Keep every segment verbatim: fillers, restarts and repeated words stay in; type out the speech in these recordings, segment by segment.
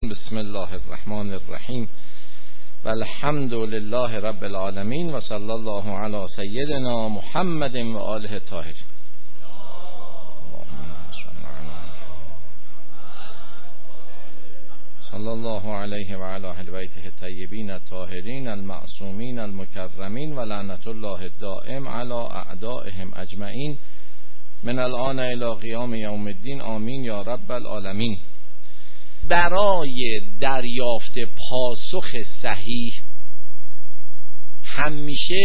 بسم الله الرحمن الرحیم و الحمد لله رب العالمین و صلی الله علی سیدنا محمد و آله الطاهرین. صلی الله علیه و علی اهل بیته الطیبین الطاهرین المعصومین المکرمین و لعنت الله الدائم علی اعدائهم اجمعین من الان الی قیام یوم الدین آمین یا رب العالمین. برای دریافت پاسخ صحیح همیشه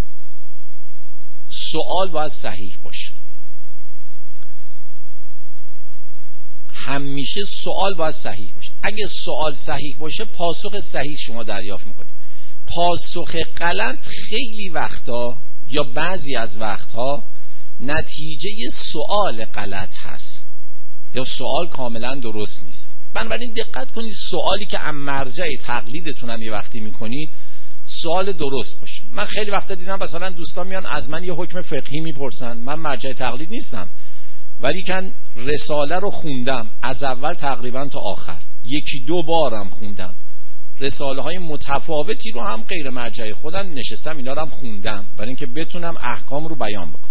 سوال باید صحیح باشه. همیشه سوال باید صحیح باشه. اگه سوال صحیح باشه پاسخ صحیح شما دریافت میکنید. پاسخ غلط خیلی وقتا یا بعضی از وقتها نتیجه سوال غلط هست یا سوال کاملا درست نیست. بنابراین دقت کنید سوالی که ام مرجع تقلیدتون هم یه وقتی میکنید سوال درست باشه. من خیلی وقتا دیدم مثلا دوستان میان از من یه حکم فقهی میپرسن، من مرجع تقلید نیستم ولی کن رساله رو خوندم از اول تقریبا تا آخر، یکی دو بارم خوندم، رساله های متفاوتی رو هم غیر مرجع خودم نشستم اینا رو هم خوندم برای اینکه بتونم احکام رو بیان بکنم.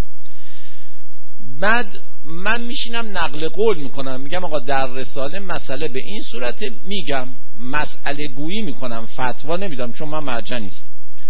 بعد من میشینم نقل قول میکنم، میگم آقا در رساله مسئله به این صورت، میگم مسئله گویی میکنم، فتوا نمیدم چون من مرجع نیستم.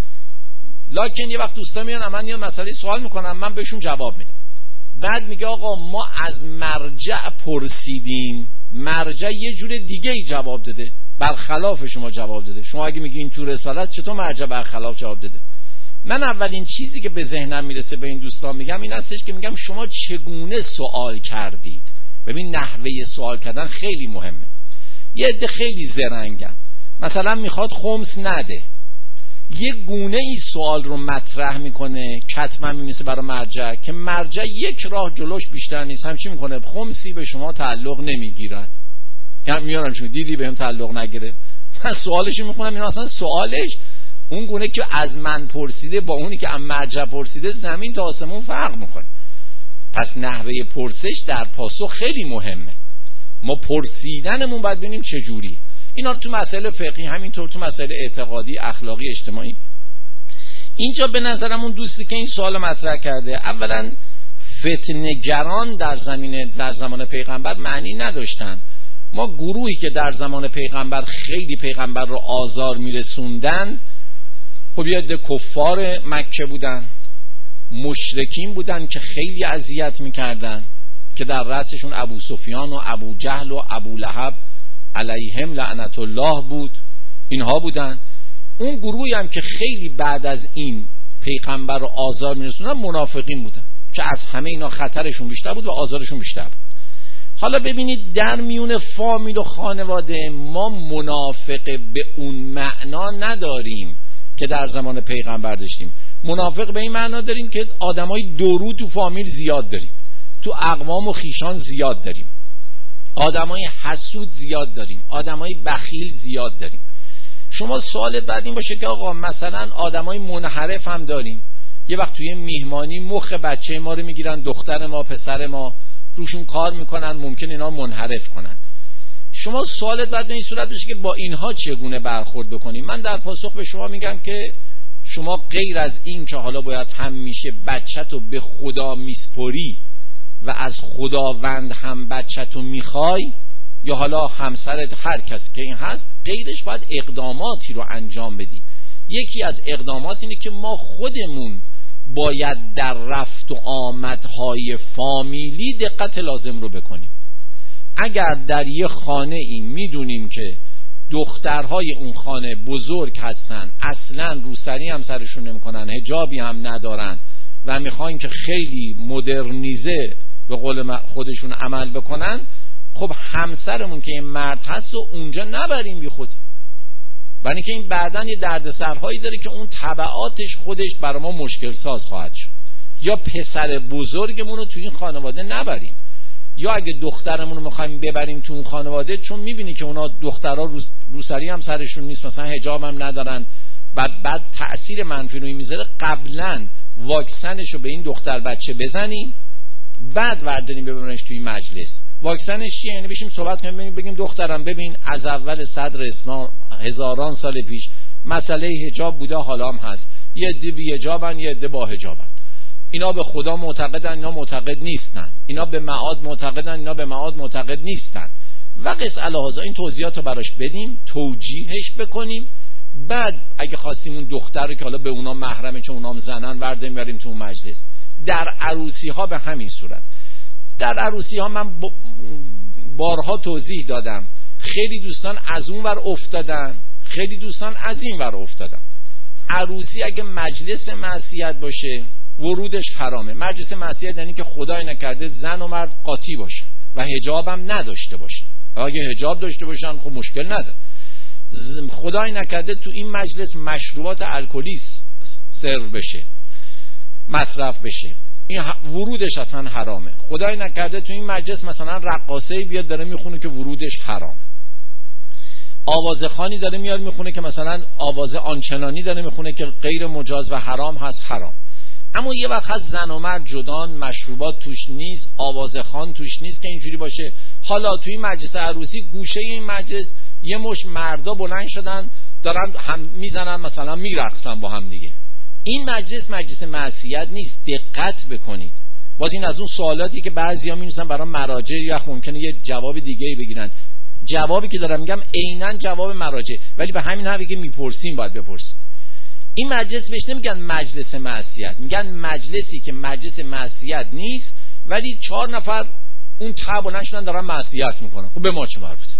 لکن یه وقت دوستا میان من یه مسئله سوال میکنم من بهشون جواب میدم. بعد میگه آقا ما از مرجع پرسیدیم، مرجع یه جور دیگه ای جواب داده، برخلاف شما جواب داده. شما اگه میگی این تو رسالت چطور مرجع برخلاف جواب داده؟ من اولین چیزی که به ذهنم میرسه به این دوستان میگم این هستش که میگم شما چگونه سوال کردید. ببین نحوه سوال کردن خیلی مهمه. یه عده خیلی زرنگن، مثلا میخواد خمس نده، یه گونه ای سوال رو مطرح میکنه کتما میمیسه برای مرجع که مرجع یک راه جلوش بیشتر نیست، همچی میکنه خمسی به شما تعلق نمیگیرد. یعنی میارم شما دیدی بهم تعلق نگیره، من سوالش میخونم این اصلا سوالش اون گونه که از من پرسیده با اونی که از مرجع پرسیده زمین تا آسمون فرق میکنه. پس نحوه پرسش در پاسخ خیلی مهمه. ما پرسیدنمون باید ببینیم چجوری. اینا رو تو مسائل فقهی همینطور تو مسائل اعتقادی، اخلاقی، اجتماعی. اینجا به نظرم اون دوستی که این سوال مطرح کرده اولا فتنه‌گران در زمینه در زمان پیغمبر معنی نداشتن. ما گروهی که در زمان پیغمبر خیلی پیغمبر رو آزار میرسوندن خب یه عده کفار مکه بودن، مشرکین بودن که خیلی اذیت میکردن که در رأسشون ابو سفیان و ابو جهل و ابو لهب علیهم لعنت الله بود، اینها بودن. اون گروهی هم که خیلی بعد از این پیغمبر رو آزار میرسوندن منافقین بودن که از همه اینا خطرشون بیشتر بود و آزارشون بیشتر بود. حالا ببینید در میون فامیل و خانواده ما منافق به اون معنا نداریم که در زمان پیغمبر داشتیم. منافق به این معنا داریم که آدمای درو تو فامیل زیاد داریم، تو اقوام و خیشان زیاد داریم، آدمای حسود زیاد داریم، آدمای بخیل زیاد داریم. شما سوالت بعد این باشه که آقا مثلا آدمای منحرف هم داریم، یه وقت توی میهمانی مخ بچه ما رو میگیرن، دختر ما، پسر ما، روشون کار میکنن، ممکن اینا منحرف کنن. شما سوالت بعد به این صورت بشه که با اینها چگونه برخورد بکنیم. من در پاسخ به شما میگم که شما غیر از این که حالا باید همیشه بچه‌تو به خدا میسپری و از خداوند هم بچه‌تو میخوای یا حالا همسرت، هر کس که این هست، غیرش باید اقداماتی رو انجام بدی. یکی از اقدامات اینه که ما خودمون باید در رفت و آمدهای فامیلی دقت لازم رو بکنیم. اگر در یه خانه این میدونیم که دخترهای اون خانه بزرگ هستن، اصلا روسری هم سرشون نمیکنن، حجابی هم ندارن و میخواین که خیلی مدرنیزه به قول خودشون عمل بکنن، خب همسرمون که این مرد هست و اونجا نبریم بی خودی، برای اینکه این بعدن یه دردسرهایی داره که اون تبعاتش خودش برای ما مشکل ساز خواهد شد. یا پسر بزرگمون رو تو این خانواده نبریم، یا اگه دخترمون رو میخوایم ببریم تو اون خانواده چون میبینی که اونا دخترها روز روسری هم سرشون نیست، مثلا حجاب هم ندارن، بعد بعد تأثیر منفی روی میذاره، قبلا واکسنش رو به این دختر بچه بزنیم بعد ورداریم ببرنش توی مجلس. واکسنش چیه؟ یعنی بشیم صحبت کنیم بگیم دخترم ببین از اول صدر اسلام هزاران سال پیش مسئله حجاب بوده، حالا هم هست. یه عده بی حجابن، یه عده با حجابن. اینا به خدا معتقدن، اینا معتقد نیستن. اینا به معاد معتقدن، اینا به معاد معتقد نیستن. و قص الهازا این توضیحات رو براش بدیم، توجیهش بکنیم. بعد اگه خواستیم اون دختر رو که حالا به اونا محرمه چون اونا هم زنن وردیم بریم تو اون مجلس. در عروسی ها به همین صورت. در عروسی ها من بارها توضیح دادم، خیلی دوستان از اون ور افتادن، خیلی دوستان از این ور افتادن. عروسی اگه مجلس معصیت باشه ورودش حرامه. مجلس معصیت یعنی که خدای نکرده زن و مرد قاطی باشه و حجاب هم نداشته باشه. اگه حجاب داشته باشن خب مشکل نداره. خدای نکرده تو این مجلس مشروبات الکلی سرو بشه، مصرف بشه، این ورودش اصلا حرامه. خدای نکرده تو این مجلس مثلا رقاصه‌ای بیاد داره میخونه که ورودش حرام. آوازخوانی داره میاد میخونه که مثلا آواز آنچنانی داره میخونه که غیر مجاز و حرام هست، حرام. اما یه وقت هست زن و مرد جدان، مشروبات توش نیست، آوازخوان توش نیست که اینجوری باشه. حالا توی این مجلس عروسی گوشه این مجلس یه مش مردا بلند شدن دارن هم میزنن مثلا میرقصن با هم دیگه. این مجلس مجلس معصیت نیست، دقت بکنید. باز این از اون سوالاتی که بعضیا می‌نویسن برای مراجع یا ممکنه یه جواب دیگه‌ای بگیرن. جوابی که دارم میگم عیناً جواب مراجع، ولی به همین حرفی که میپرسیم باید بپرسیم. این مجلس بهش نمیگن مجلس معصیت، میگن مجلسی که مجلس معصیت نیست ولی چهار نفر اون ته بلند شدن دارن معصیت میکنن. خب به ما چه مربوطه؟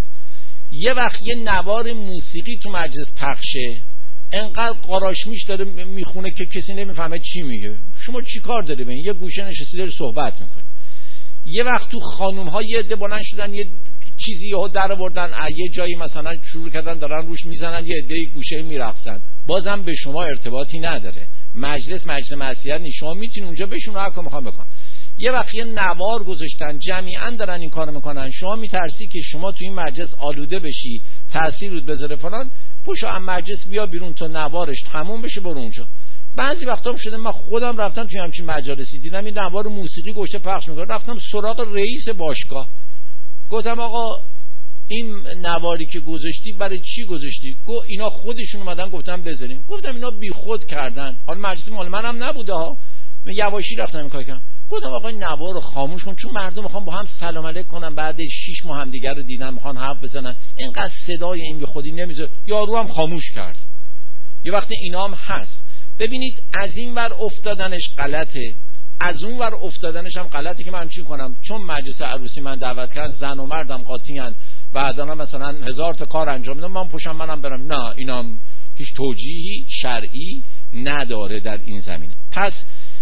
یه وقت یه نوار موسیقی تو مجلس پخشه، انقدر قاراشمیش داره میخونه که کسی نمیفهمه چی میگه. شما چی کار داری به این؟ یه گوشه نشستی داری صحبت میکنی. یه وقت تو خانوم ها یه عده بلند شدن یه چیزی یهو در آوردن، یه جایی مثلا شروع کردن دارن روش میزنن، یه عده گوشه میرقصن. بازم به شما ارتباطی نداره. مجلس مجلس معصیت نیست. شما میتونید اونجا بشون هر کاری میخوام بکن. یه وقت یه نوار گذاشتن جمعیاً دارن این کارو میکنن، شما میترسی که شما تو این مجلس آلوده بشی، تاثیر رود بذاره فلان، پوشو از مجلس بیا بیرون تا نوارش تموم بشه برو اونجا. بعضی وقتا شده من خودم رفتم توی همچین مجالسی دیدم این نوار موسیقی گوشه پخش میکنه، رفتم سراغ رئیس باشگاه گفتم آقا این نواری که گذاشتی برای چی گذاشتی؟ گفت اینا خودشون اومدن گفتن بذاریم. گفتم اینا بی خود کردن، حالا مجلس مال منم نبوده ها، من یواشی رفتم این کار کردم. گفتم آقا این نوار رو خاموش کن، چون مردم میخوان با هم سلام علیک کنن، بعد شش ماه هم دیگه رو دیدن میخوان حرف بزنن، اینقدر صدای این بی خودی نمیذاره. یارو هم خاموش کرد. یه وقت اینا هم هست. ببینید از این ور افتادنش غلطه، از اون ور افتادنش هم غلطه که من چی کنم؟ چون مجلس عروسی من دعوت کردن زن و مردم قاطیان، بعداً مثلا هزار تا کار انجام میدم، من پشتم منم برم. نه، اینام هیچ توجیهی شرعی نداره در این زمینه. پس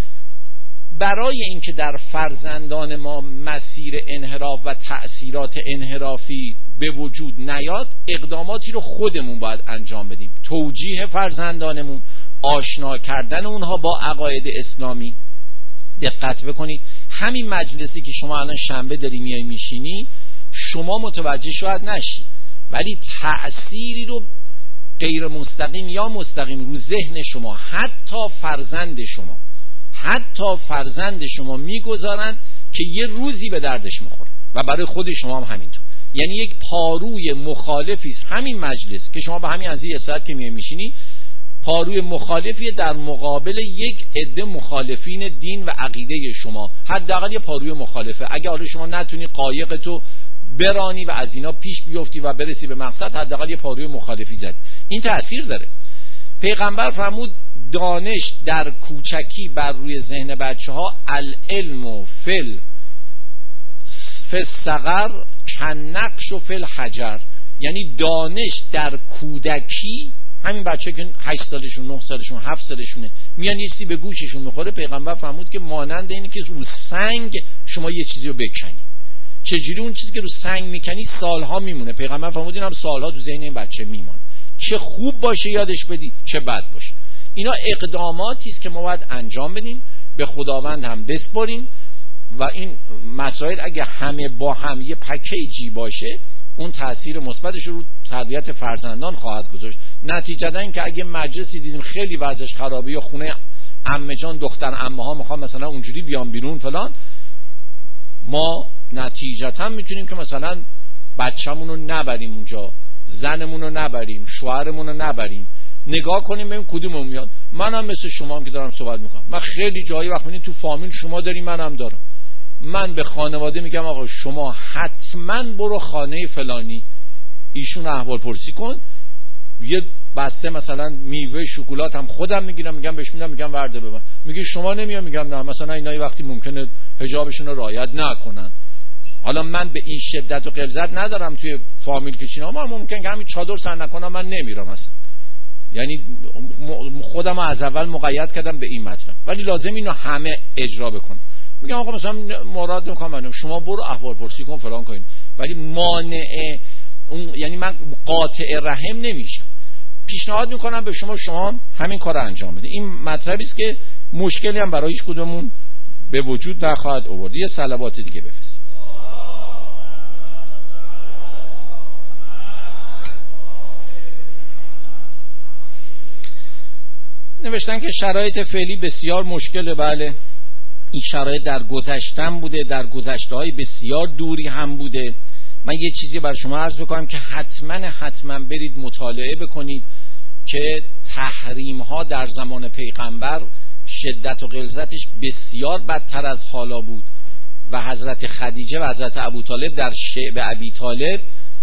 برای اینکه در فرزندان ما مسیر انحراف و تأثیرات انحرافی به وجود نیاد، اقداماتی رو خودمون باید انجام بدیم. توجیه فرزندانمون، آشنا کردن اونها با عقاید اسلامی. دقت بکنید همین مجلسی که شما الان شنبه داری میای میشینی، شما متوجه شاید نشی ولی تأثیری رو غیر مستقیم یا مستقیم رو ذهن شما، حتی فرزند شما حتی فرزند شما میگذارن که یه روزی به دردش میخوره و برای خود شما هم همینطور. یعنی یک پاروی مخالفی است همین مجلس که شما به همین از یه ساعت که میای میشینی، پاروی مخالفی در مقابل یک عده مخالفین دین و عقیده شما. حداقل یه پاروی مخالفه. اگه حالا شما نتونی قایق تو برانی و از اینا پیش بیفتی و برسی به مقصد، حداقل یه پاروی مخالفی زد. این تأثیر داره. پیغمبر فرمود دانش در کوچکی بر روی ذهن بچه ها العلم و فل فالصغر کنقش و فل حجر. یعنی دانش در کودکی، همین بچه که هشت سالشون، نه سالشون، هفت سالشونه میان یه چیزی به گوششون میخوره، پیغمبر فرمود که مانند اینه که رو سنگ شما یه چیزی رو بکنی. چجوری؟ اون چیزی که رو سنگ میکنی سالها میمونه. پیغمبر فرمود این هم سالها تو ذهن این بچه میمونه، چه خوب باشه یادش بدی چه بد باشه. اینا اقداماتی است که ما باید انجام بدیم، به خداوند هم بسپاریم و این مسائل اگه همه با هم یه پکیجی باشه، اون تأثیر مثبتش رو تربیت فرزندان خواهد گذاشت. نتیجتا این که اگه مجلسی دیدیم خیلی وضعش خرابه یا خونه عمه جان دختر عمه ها میخوان مثلا اونجوری بیان بیرون فلان، ما نتیجتا میتونیم که مثلا بچه‌مون رو نبریم اونجا، زنمون رو نبریم، شوهرمون رو نبریم، نگاه کنیم ببینیم کدوممون میاد. منم مثل شما هم که دارم صحبت میکنم، من خیلی جایی وقت میبینید تو فامیل شما داری منم دارم، من به خانواده میگم آقا شما حتما برو خانه فلانی، ایشون احوال پرسی کن، یه بسته مثلا میوه شکلات هم خودم میگیرم میگم بهش میدم، میگم ورده ببر، میگه شما نمیام، میگم نه مثلا اینا وقتی ممکنه حجابشون رو رعایت نکنن. حالا من به این شدت و غلظت ندارم توی فامیل که چینا، ما ممکن که همین چادر سر نکنم من نمیرم مثلا، یعنی خودم از اول مقید کردم به این مطلب، ولی لازم اینو همه اجرا بکنم. میگم آقا مثلا مراد میکنم شما برو احوال پرسی کن فلان کن، ولی مانع اون یعنی من قاطع رحم نمیشم. پیشنهاد میکنم به شما شما همین کار انجام بده. این مطلبی است که مشکلی هم برای هیچ کدومون به وجود نخواهد آورد. یه صلوات دیگه بفرست. نوشتن که شرایط فعلی بسیار مشکله. بله این شرایط در گذشتن بوده، در گذشته‌های بسیار دوری هم بوده. من یه چیزی بر شما عرض بکنم که حتما حتما برید مطالعه بکنید که تحریم ها در زمان پیغمبر شدت و غلظتش بسیار بدتر از حالا بود و حضرت خدیجه و حضرت ابوطالب در شعب ابی طالب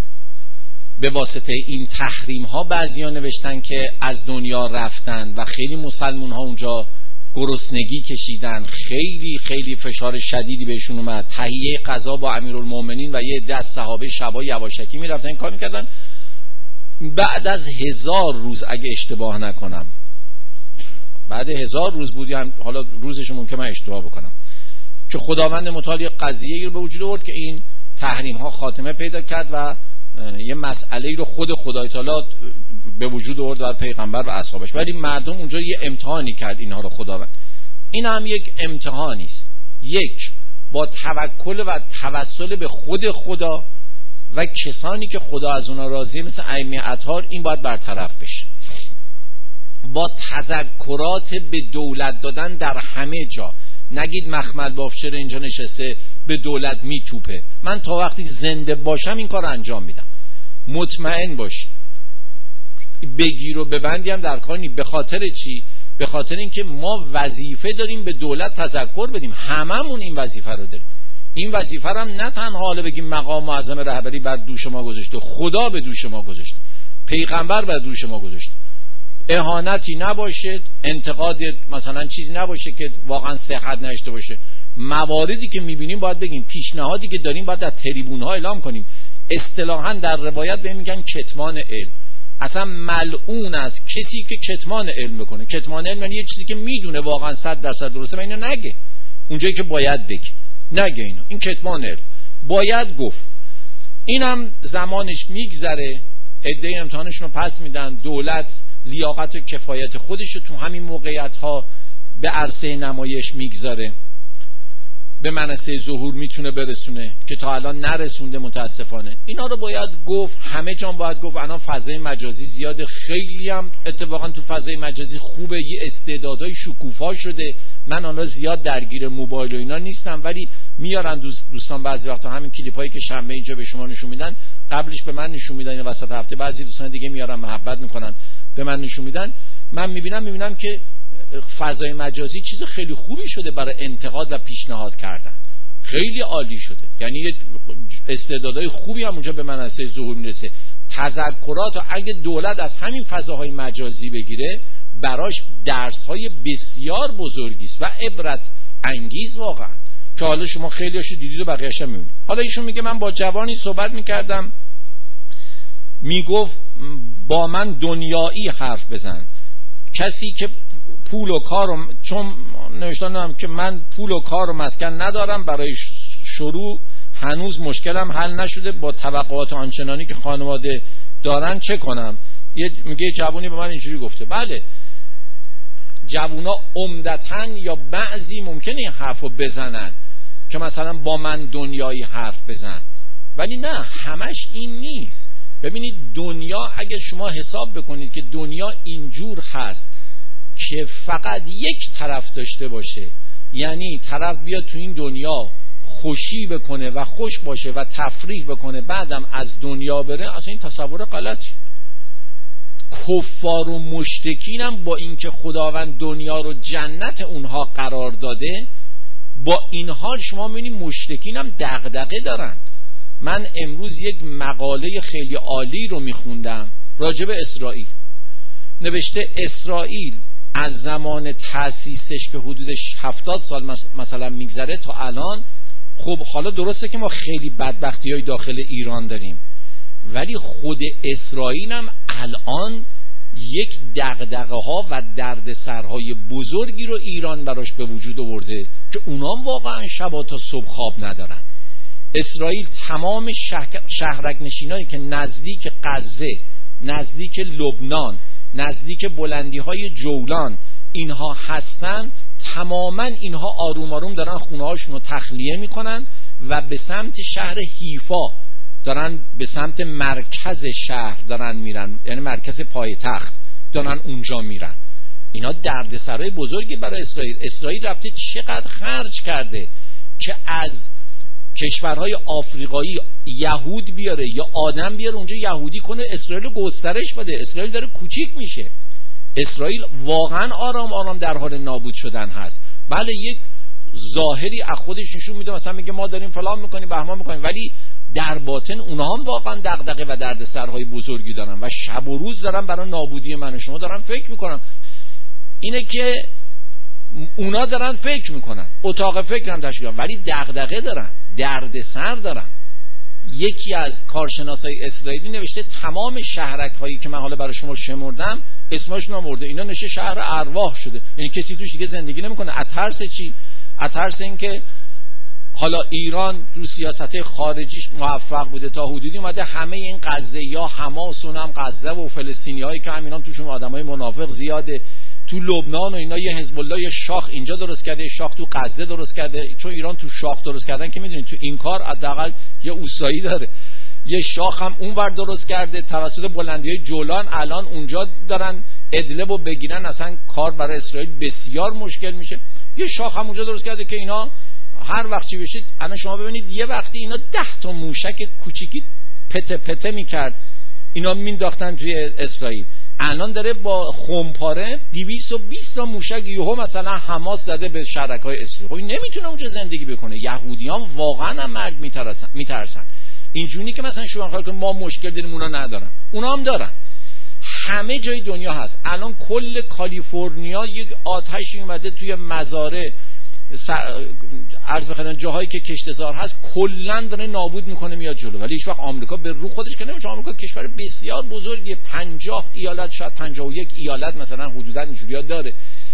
به واسطه این تحریم ها بعضیا نوشتن که از دنیا رفتن و خیلی مسلمون ها اونجا گرسنگی کشیدن، خیلی خیلی فشار شدیدی بهشون اومد، تهیه غذا با امیرالمومنین و یه عده از صحابه شبا یواشکی میرفتن این کار میکردن. بعد از هزار روز اگه اشتباه نکنم، بعد هزار روز بود، یعنی حالا روزش ممکنه من اشتباه بکنم، که خداوند متعال قضیه رو به وجود آورد که این تحریم ها خاتمه پیدا کرد و یه مسئله رو خود خدای تعالی به وجود آورد در پیغمبر و اصحابش. ولی مردم اونجا یه امتحانی کرد اینها رو خداوند. این هم یک امتحانی است، یک با توکل و توسل به خود خدا و کسانی که خدا از اونا راضیه مثل ائمه اطهار، این باید برطرف بشه. با تذکرات به دولت دادن در همه جا، نگید مخمل بافچر اینجا نشسته به دولت میتوپه، من تا وقتی زنده باشم این کار انجام میدم، مطمئن باش. بگیر و ببندی هم در کار نی. به خاطر چی؟ به خاطر اینکه ما وظیفه داریم به دولت تذکر بدیم، هممون این وظیفه رو داریم. این وظیفه رو هم نه تنها حالا بگیم مقام معظم رهبری بر دوش ما گذاشته، خدا به دوش ما گذاشته، پیغمبر بر دوش ما گذاشته. اهانتی نباشه، انتقاد مثلا چیزی نباشه که واقعا صحت نداشته باشه. مواردی که میبینیم باید بگیم، پیشنهادی که داریم باید در تریبون ها اعلام کنیم. اصطلاحاً در روایت بهم میگن کتمان علم. اصلا ملعون است کسی که کتمان علم بکنه. کتمان علم یعنی یه چیزی که میدونه واقعا صد درصد درسته و اینو نگه اونجایی که باید بگه، نگه اینو. این کتمان علم باید گفت. اینم زمانش میگذره، عده امتحانشون رو پس میدن، دولت لیاقت و کفایت خودش رو تو همین موقعیت ها به عرصه نمایش میگذاره، به منصه ظهور میتونه برسونه که تا الان نرسونده متاسفانه. اینا رو باید گفت، همه جان باید گفت. الان فضای مجازی زیاده، خیلی هم اتفاقا تو فضای مجازی خوبه، یه استعدادهای شکوفا شده. من آنها زیاد درگیر موبایل و اینا نیستم، ولی میارن دوست دوستان بعضی وقتا همین کلیپایی که شنبه اینجا به شما نشون میدن، قبلش به من نشون میدن، وسط هفته بعضی دوستان دیگه میارن محبت میکنن به من نشون میدن. من میبینم میبینم که فضای مجازی چیز خیلی خوبی شده برای انتقاد و پیشنهاد کردن، خیلی عالی شده. یعنی استعدادهای خوبی هم اونجا به منصه ظهور میرسه. تذکرات، و اگه دولت از همین فضاهای مجازی بگیره براش درسهای بسیار بزرگی است و عبرت انگیز واقعا، که حالا شما خیلی هاشو دیدید و بقیه‌اش هم میبینید. حالا ایشون میگه من با جوانی صحبت میکردم، میگفت با من دنیایی حرف بزن، کسی که پول و کار و چون نوشتم که من پول و کار و مسکن ندارم، برای شروع هنوز مشکلم حل نشده، با توقعات آنچنانی که خانواده دارن چه کنم؟ یه میگه جوونی به من اینجوری گفته. بله جوونا عمدتاً یا بعضی ممکنه این حرفو بزنن که مثلا با من دنیایی حرف بزن، ولی نه همش این نیست. ببینید دنیا اگه شما حساب بکنید که دنیا اینجور هست که فقط یک طرف داشته باشه، یعنی طرف بیاد تو این دنیا خوشی بکنه و خوش باشه و تفریح بکنه بعدم از دنیا بره، اصلا این تصور غلطی. کفار و مشرکینم با اینکه خداوند دنیا رو جنت اونها قرار داده، با این حال شما می‌بینید مشرکینم دغدغه دارن. من امروز یک مقاله خیلی عالی رو میخوندم راجع به اسرائیل. نوشته اسرائیل از زمان تأسیسش که حدودش هفتاد سال مثلا میگذره تا الان، خب حالا درسته که ما خیلی بدبختی‌های داخل ایران داریم، ولی خود اسرائیل هم الان یک دغدغه‌ها و دردسرهای بزرگی رو ایران براش به وجود آورده که اونام واقعا شبا تا صبح خواب ندارن. اسرائیل تمام شهرک نشینایی که نزدیک غزه، نزدیک لبنان، نزدیک بلندی‌های جولان اینها هستن، تماما اینها آروم آروم دارن خونه‌هاشون رو تخلیه میکنن و به سمت شهر حیفا دارن، به سمت مرکز شهر دارن میرن، یعنی مرکز پایتخت دارن اونجا میرن. اینا دردسرای بزرگی برای اسرائیل. اسرائیل رفته چقدر خرج کرده که از کشورهای آفریقایی یهود بیاره یا آدم بیاره اونجا یهودی کنه، اسرائیل گسترش بده. اسرائیل داره کوچیک میشه. اسرائیل واقعا آرام آرام در حال نابود شدن هست. بله یک ظاهری از خودش نشون میده، مثلا میگه ما داریم فلان میکنیم بهمان میکنیم، ولی در باطن اونها هم واقعا دغدغه و دردسرهای بزرگی دارن و شب و روز دارن برای نابودی من و شما دارن فکر میکنن. اینه که اونا دارن فکر میکنن، اتاق فکر هم تشکیل کنن، ولی دغدغه دارن، دردسر دارن. یکی از کارشناسای اسرائیلی نوشته تمام شهرک هایی که من حالا برای شما شمردم اسمشون آورده، اینا نشه شهر ارواح شده، یعنی کسی توش دیگه زندگی نمیکنه. از ترس چی؟ از ترس اینکه حالا ایران تو سیاست خارجیش موفق بوده تا حدودی اومده همه این غزه یا حماس اونم غزه و فلسطینیایی که همینام توشون آدمای منافق زیاده، تو لبنان و اینا یه حزب الله یه شاخ اینجا درست کرده، شاخ تو غزه درست کرده. چون ایران تو شاخ درست کردن که میدونید تو این کار حداقل یه اوسایی داره، یه شاخ هم اونور درست کرده توسط بلندی‌های جولان. الان اونجا دارن ادلبو بگیرن، اصلا کار برای اسرائیل بسیار مشکل میشه. یه شاخ هم اونجا درست کرده که اینا هر وقت چی بشید، الان شما ببینید یه وقتی اینا ده تا موشک کوچیکی پته پته میکرد اینا مینداختن توی اسرائیل، الان داره با خمپاره دویست و بیست تا موشک یهو مثلا حماس زده به شهرک‌های اسرائیل. خب نمیتونه اونجا زندگی بکنه. یهودیان واقعا هم مرگ میترسن میترسن اینجوری که مثلا شما خاطر که ما مشکل داریم اونا ندارن، اونا هم دارن. همه جای دنیا هست. الان کل کالیفرنیا یک آتشی اومده توی مزارع، عرض بخدمت جاهایی که کشتزار هست کلا داره نابود میکنه میاد جلو، ولی هیچ وقت آمریکا به رو خودش که نمیشه. آمریکا کشور بسیار بزرگیه، پنجاه ایالت شاید پنجاه و یک ایالت مثلا حدودا اینجوری‌ها داره.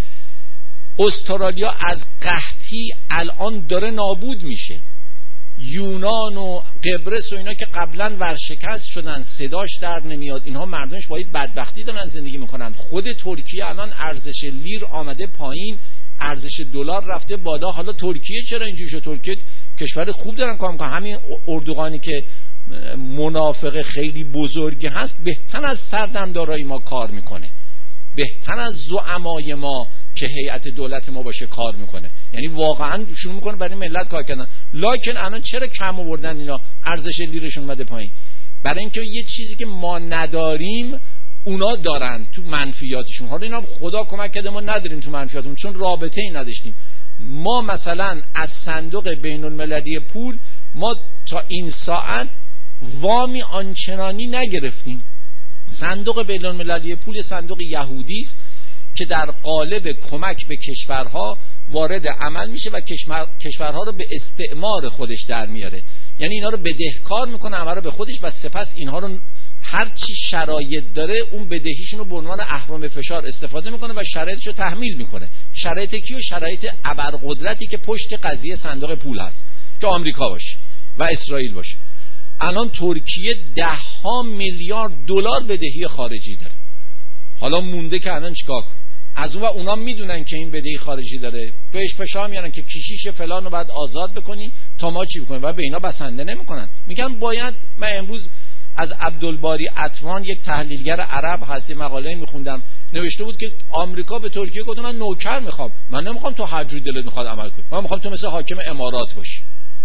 استرالیا از قحطی الان داره نابود میشه. یونان و قبرس و اینا که قبلا ورشکست شدن صداش در نمیاد، اینها مردمش با این بدبختی دارن زندگی میکنن. خود ترکیه الان ارزش لیر آمده پایین، ارزش دلار رفته بالا. حالا ترکیه چرا اینجوری شد؟ ترکیه کشور خوب دارن کار میکنن. همین اردوغانی که منافق خیلی بزرگی هست بهتر از سردمدارای ما کار میکنه، بهتر از زعمای ما که هیئت دولت ما باشه کار میکنه. یعنی واقعا شروع میکنه برای ملت کار کردن. لکن الان چرا کم آوردن اینا؟ ارزش لیرشون اومده پایین. برای اینکه یه چیزی که ما نداریم اونا دارن تو منفیاتشون. حالا اینا خدا کمک کرده ما نداریم تو منفیاتمون، چون رابطه ای نداشتیم. ما مثلا از صندوق بین المللی پول ما تا این ساعت وامی آنچنانی نگرفتیم. صندوق بین المللی پول صندوق یهودی است که در قالب کمک به کشورها وارد عمل میشه و کشور کشورها رو به استعمار خودش در میاره. یعنی اینا رو بدهکار میکنه عمل رو به خودش و سپس اینها رو هر چی شرایط داره اون بدهیشون رو به عنوان اهرم فشار استفاده میکنه و شرایطش رو تحمیل میکنه. شرایط کیو؟ شرایط ابرقدرتی که پشت قضیه صندوق پول هست که آمریکا باشه و اسرائیل باشه. الان ترکیه ده ها میلیارد دلار بدهی خارجی داره. حالا مونده که الان چیکار کنه؟ از اون و اونا میدونن که این بدهی خارجی داره، بهش فشار میارن که کشیش فلان رو باید آزاد بکنی تا ما چی بکنیم و به اینا بسنده نمیکنن. میگن باید. من امروز از عبدالباری عطوان یک تحلیلگر عرب هستی مقاله میخوندم، نوشته بود که آمریکا به ترکیه گفت من نوکر میخوام، من نمیخوام تو هر جور دلت میخواد عمل کنی، من میخوام تو مثل حاکم امارات باشی.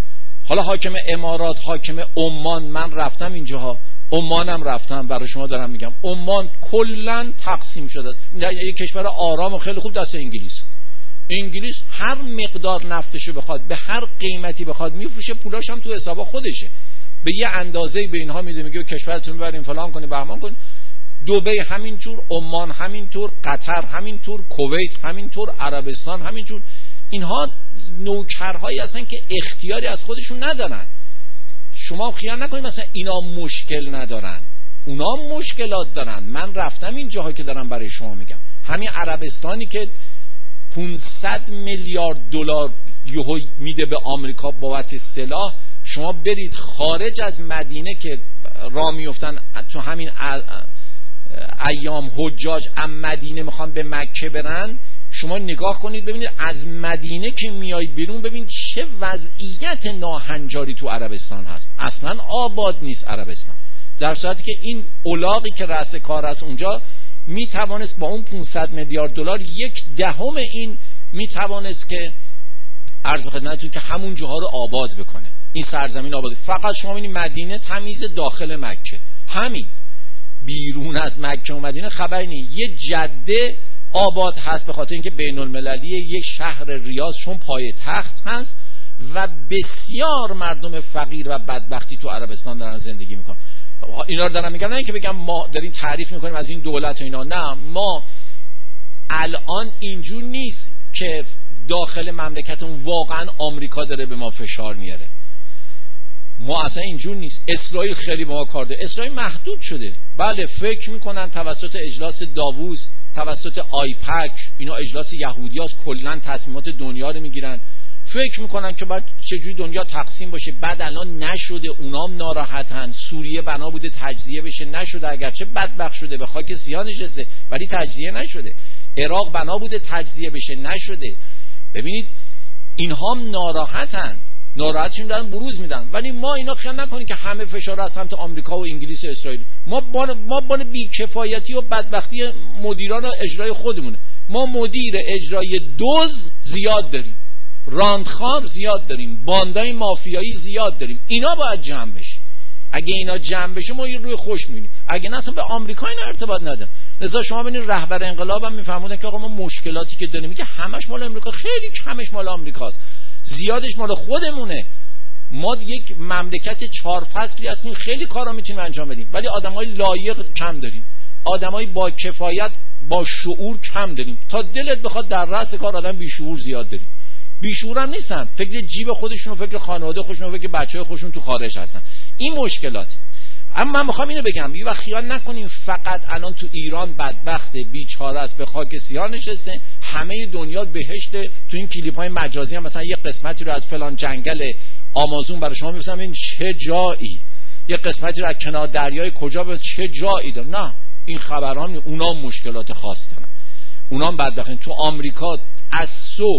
حالا حاکم امارات، حاکم عمان، من رفتم اینجاها، عمانم رفتم، برای شما دارم میگم عمان کلا تقسیم شده، یک کشور آرام و خیلی خوب دست انگلیس. انگلیس هر مقدار نفتشو بخواد به هر قیمتی بخواد میفروشه، پولاش هم تو حسابا خودشه، به یه اندازه‌ای به اینها میده، میگه کشورتون ببرین فلان کنین بهمان کنین. دبی همینجور، عمان همینطور، قطر همینطور، کویت همینطور، عربستان همینجور. اینها نوکرهایی هستن که اختیاری از خودشون ندارن. شما خیال نکنید مثلا اینا مشکل ندارن، اونا مشکلات دارن. من رفتم این جاها که دارم برای شما میگم. همین عربستانی که پانصد میلیارد دلار یهو میده به آمریکا بابت سلاح، شما برید خارج از مدینه که راه میفتن تو همین ایام حجاج از مدینه میخوان به مکه برن، شما نگاه کنید ببینید از مدینه که میایید بیرون ببینید چه وضعیت ناهنجاری تو عربستان هست. اصلا آباد نیست عربستان، در صورتی که این الاغی که رأس کار است اونجا میتوانست با اون پانصد میلیارد دلار یک دهم این میتوانست که عرض خدمتتون که همون جاها رو آباد بکنه، این سرزمین آباد. فقط شما ببینید مدینه تمیز، داخل مکه همین، بیرون از مکه و مدینه خبری نیست. یه جده آباد هست به خاطر اینکه بین المللیه، یک شهر ریاض چون پای تخت هست و بسیار مردم فقیر و بدبختی تو عربستان دارن زندگی میکنن. اینا رو دارم میگم نه اینکه بگم ما داریم تعریف میکنیم از این دولت و اینا، نه، ما الان اینجور نیست که داخل مملکتمون واقعا آمریکا داره به ما فشار میاره. ما اصلا اینجور نیست. اسرائیل خیلی با ما کار داره. اسرائیل محدود شده، بله، فکر میکنن توسط اجلاس داووس، توسط آیپک، اینا اجلاس یهودیاست، کلا تصمیمات دنیا رو میگیرن، فکر میکنن که باید چجوری دنیا تقسیم باشه. بعد الان نشده، اونام ناراحتن. سوریه بنا بوده تجزیه بشه، نشده، اگرچه بدبخت شده به خاک سیاه نشسته ولی تجزیه نشده. عراق بنا بوده تجزیه بشه، نشده. ببینید اینها هم ناراحتن، ناراحتشون دارن بروز میدن. ولی ما اینا خیال نکنید که همه فشار از سمت آمریکا و انگلیس و اسرائیل. ما بان ما بان بی‌کفایتی و بدبختی مدیران اجرای خودمونه. ما مدیر اجرای دوز زیاد داریم، راندخار زیاد داریم، باندای مافیایی زیاد داریم. اینا باید جمع بشه. اگه اینا جمع بشه ما یه روی خوش میبینیم، اگه نه اصلا به آمریکا اینا ارتباط نداره. لذا شما ببینید رهبر انقلاب هم میفهمونن که آقا ما مشکلاتی که داریم میگه همش مال آمریکا، خیلی کمش مال آمریکاست، زیادش مال خودمونه. ما یک مملکت چهار فصلی هستیم، خیلی کارا میتونیم انجام بدیم ولی آدمای لایق کم داریم، آدمای با کفایت با شعور کم داریم. تا دلت بخواد در رأس کار آدم بی شعور زیاد داریم. بی شعور هم نیستن، فکر جیب خودشون و فکر خانواده خودشون و فکر بچهای خودشون تو خارج هستن. این مشکلات. اما من میخوام اینو بگم، یه وقت خیال نکنیم فقط الان تو ایران بدبخت بیچاره است به خاک سیاه نشسته، همه دنیا بهشت. تو این کلیپ‌های مجازی هم مثلا یه قسمتی رو از فلان جنگل آمازون برای شما می‌فرستم، این چه جایی، یه قسمتی رو از کنار دریای کجا به چه جایی داره. نه، این خبران اونا مشکلات خاص دارن، اونا بدبختن. تو آمریکا از صبح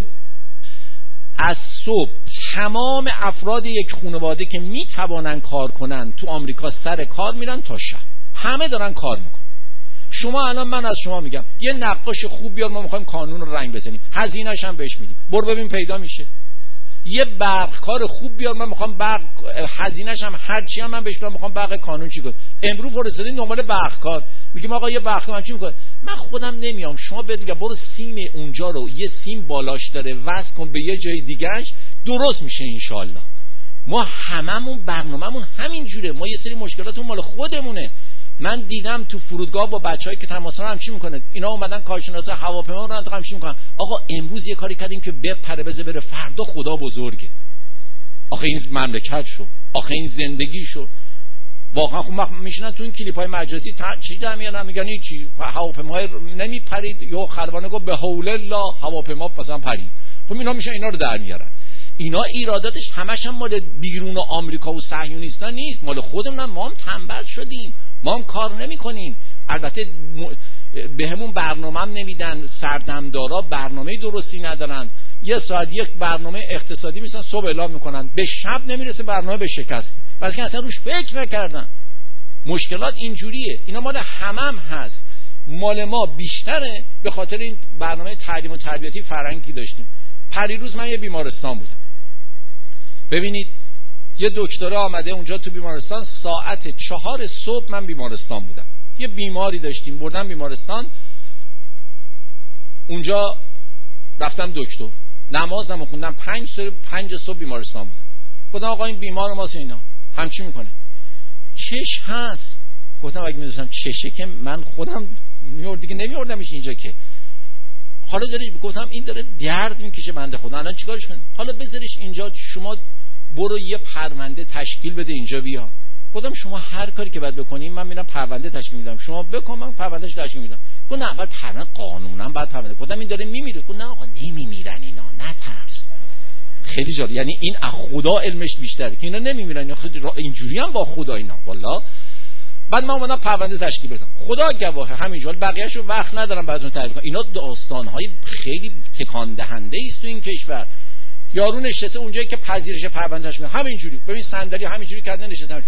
از صبح تمام افراد یک خانواده که میتوانن کار کنن تو آمریکا سر کار میرن تا شب، همه دارن کار میکنن. شما الان من از شما میگم یه نقاش خوب بیار، ما میخوایم کانون رو رنگ بزنیم، هزینه‌اش هم بهش میدیم، برو ببین پیدا میشه. یه برق کار خوب بیار، من میخوام برق، هزینه‌اش هم هر چی هم من بهش میدم، میخوام برق کانون چی کنه. امروز فرستادین دنبال برق کار، میگم آقا یه برق کار چی میکنه؟ من خودم نمیام، شما بهت میگم برو سیم اونجا رو، یه سیم بالاش داره، وصل کن به یه جای دیگه‌اش، درست میشه انشالله. ما هممون برنامه‌مون همین جوره، ما یه سری مشکلاتمون مال خودمونه. من دیدم تو فرودگاه با بچه‌هایی که تماس دارن هم چی میکنه، اینا اومدن کارشناس هواپیما رو انتخاب چی میکنن، آقا امروز یه کاری کردیم که بپره بزه بره، فردا خدا بزرگه. آخه این مملکت شو، آخه این زندگی شو. واقعا خب میشینن تو این کلیپ‌های مجازی تا چی در میارن، میگن هیچی، هواپیماهای نمیپرید، یا خلبانه گفت به حول الله هواپیما مثلا پرید. خب اینا میشن اینا رو در میارن. اینا ایراداتش همش هم مال بیرون آمریکا و صهیونیستان نیست، مال خودمون. ما هم تنبل شدیم، ما هم کار نمی کنیم. البته به همون برنامه هم نمیدن، سردمدارا برنامه درستی ندارن، یه ساعت یک برنامه اقتصادی میسن صبح اعلام میکنن، به شب نمیرسه برنامه به شکست، بلکه اصلا روش فکر نکردن. مشکلات اینجوریه. اینا مال همم هست، مال ما بیشتره به خاطر این برنامه تعلیم و تربیتی فرهنگی داشتیم. پریروز من یه بیمارستان بودم، ببینید یه دکتر آمده اونجا تو بیمارستان، ساعت چهار صبح من بیمارستان بودم، یه بیماری داشتیم بردم بیمارستان، اونجا رفتم دکتر، نمازم خوندم، پنج صبح پنج صبح بیمارستان بودم. گفتم آقا این بیمار ماست اینا همچی میکنه، چش هست. گفتم اگه میدونستم چشه که من خودم میورد دیگه نمیوردمش اینجا که. حالا داره گفتم این داره درد میکشه بنده خدا، الان چیکارش کنم؟ حالا بذارش اینجا، شما برو یه پرونده تشکیل بده اینجا بیا. گفتم شما هر کاری که باید بکنیم من میرم پرونده تشکیل میدم، شما بکن من پروندهش تشکیل میدم. گفت نه اول پرونده قانونا بعد پرونده. گفتم این داره میمیره. گفت نه آقا نمیمیرن اینا، نترس. خیلی جالب، یعنی این از خدا علمش بیشتره که اینا نمیمیرن، اینا خیلی اینجوری هم با خدا اینا والله. بعد من اومدم پرونده تشکیل بدم، خدا گواهه همینجوری، بقیه‌شو وقت ندارم براتون تعریف کنم. اینا داستان‌های خیلی تکان دهنده است تو این کشور. یارو نشسته اونجایی که پذیرش پروندهش میاد همینجوری، ببین صندلی همینجوری کردن نشستم.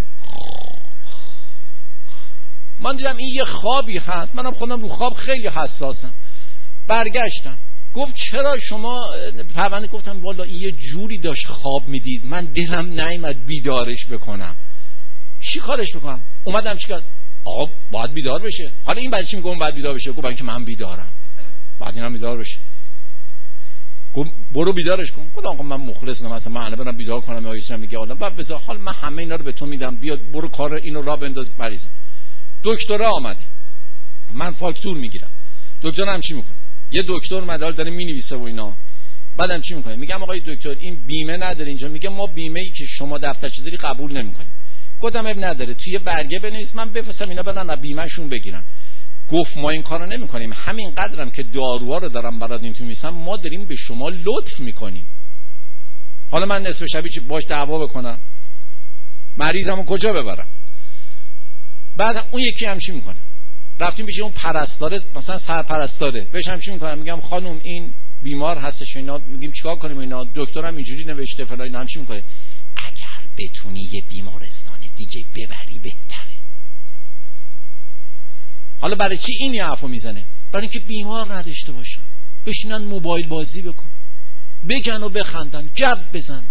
من دیدم این یه خوابی هست، منم خودم رو خواب خیلی حساسم. برگشتم گفت چرا شما پرونده؟ گفتم والا این یه جوری داشت خواب میدید من دلم نیامد بیدارش بکنم. چی کارش بکنم؟ اومدم چیکار؟ آقا باید بیدار بشه. حالا این برای چی میگم باید بیدار بشه؟ گفتم که من بیدارم، بعد اینم بیدار بشه. گفت برو بیدارش کن. گفتم آقا من مخلصم، مثلا من الان برم بیدار کنم یا چیزی میگه حالا بعد بذار حال من همه اینا رو به تو میدم، بیا برو کار اینو راه بنداز مریض. دکتر آمده، من فاکتور میگیرم. دکتر هم چی میکنه؟ یه دکتر مدال داره مینویسه و اینا. بعدم چی میکنه؟ میگم آقای دکتر این بیمه نداره اینجا. میگه ما بیمه ای که شما دفترچه داری قبول نمیکنیم. گفتم اب نداره، توی برگه بنویس من بفرستم اینا برن بیمه شون بگیرن. گفت ما این کارو نمیکنیم، همین قدرم که داروها رو دارم برات این تو میسم ما داریم به شما لطف میکنیم. حالا من نصف شبی چی باش دعوا بکنم؟ مریضمو کجا ببرم؟ بعد اون یکی هم چی میکنه؟ رفتیم پیش اون پرستاره، مثلا سرپرستاره، بهش هم چی میکنم؟ میگم خانم این بیمار هستش اینا، میگیم چیکار کنیم اینا، دکترم اینجوری نوشته فلان، اینا هم چی میکنه؟ اگر بتونی یه بیمارستان دیگه ببری بهتره. حالا برای چی این حرفو میزنه؟ برای اینکه بیمار نداشته باشه، بشینن موبایل بازی بکن، بگن و بخندن، جب بزنن.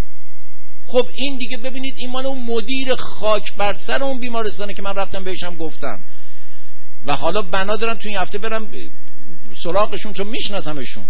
خب این دیگه ببینید این مال اون مدیر خاک بر سر اون بیمارستانه که من رفتم بهشم گفتم و حالا بنا دارم تو این هفته برم سراغشون چون میشناسمشون.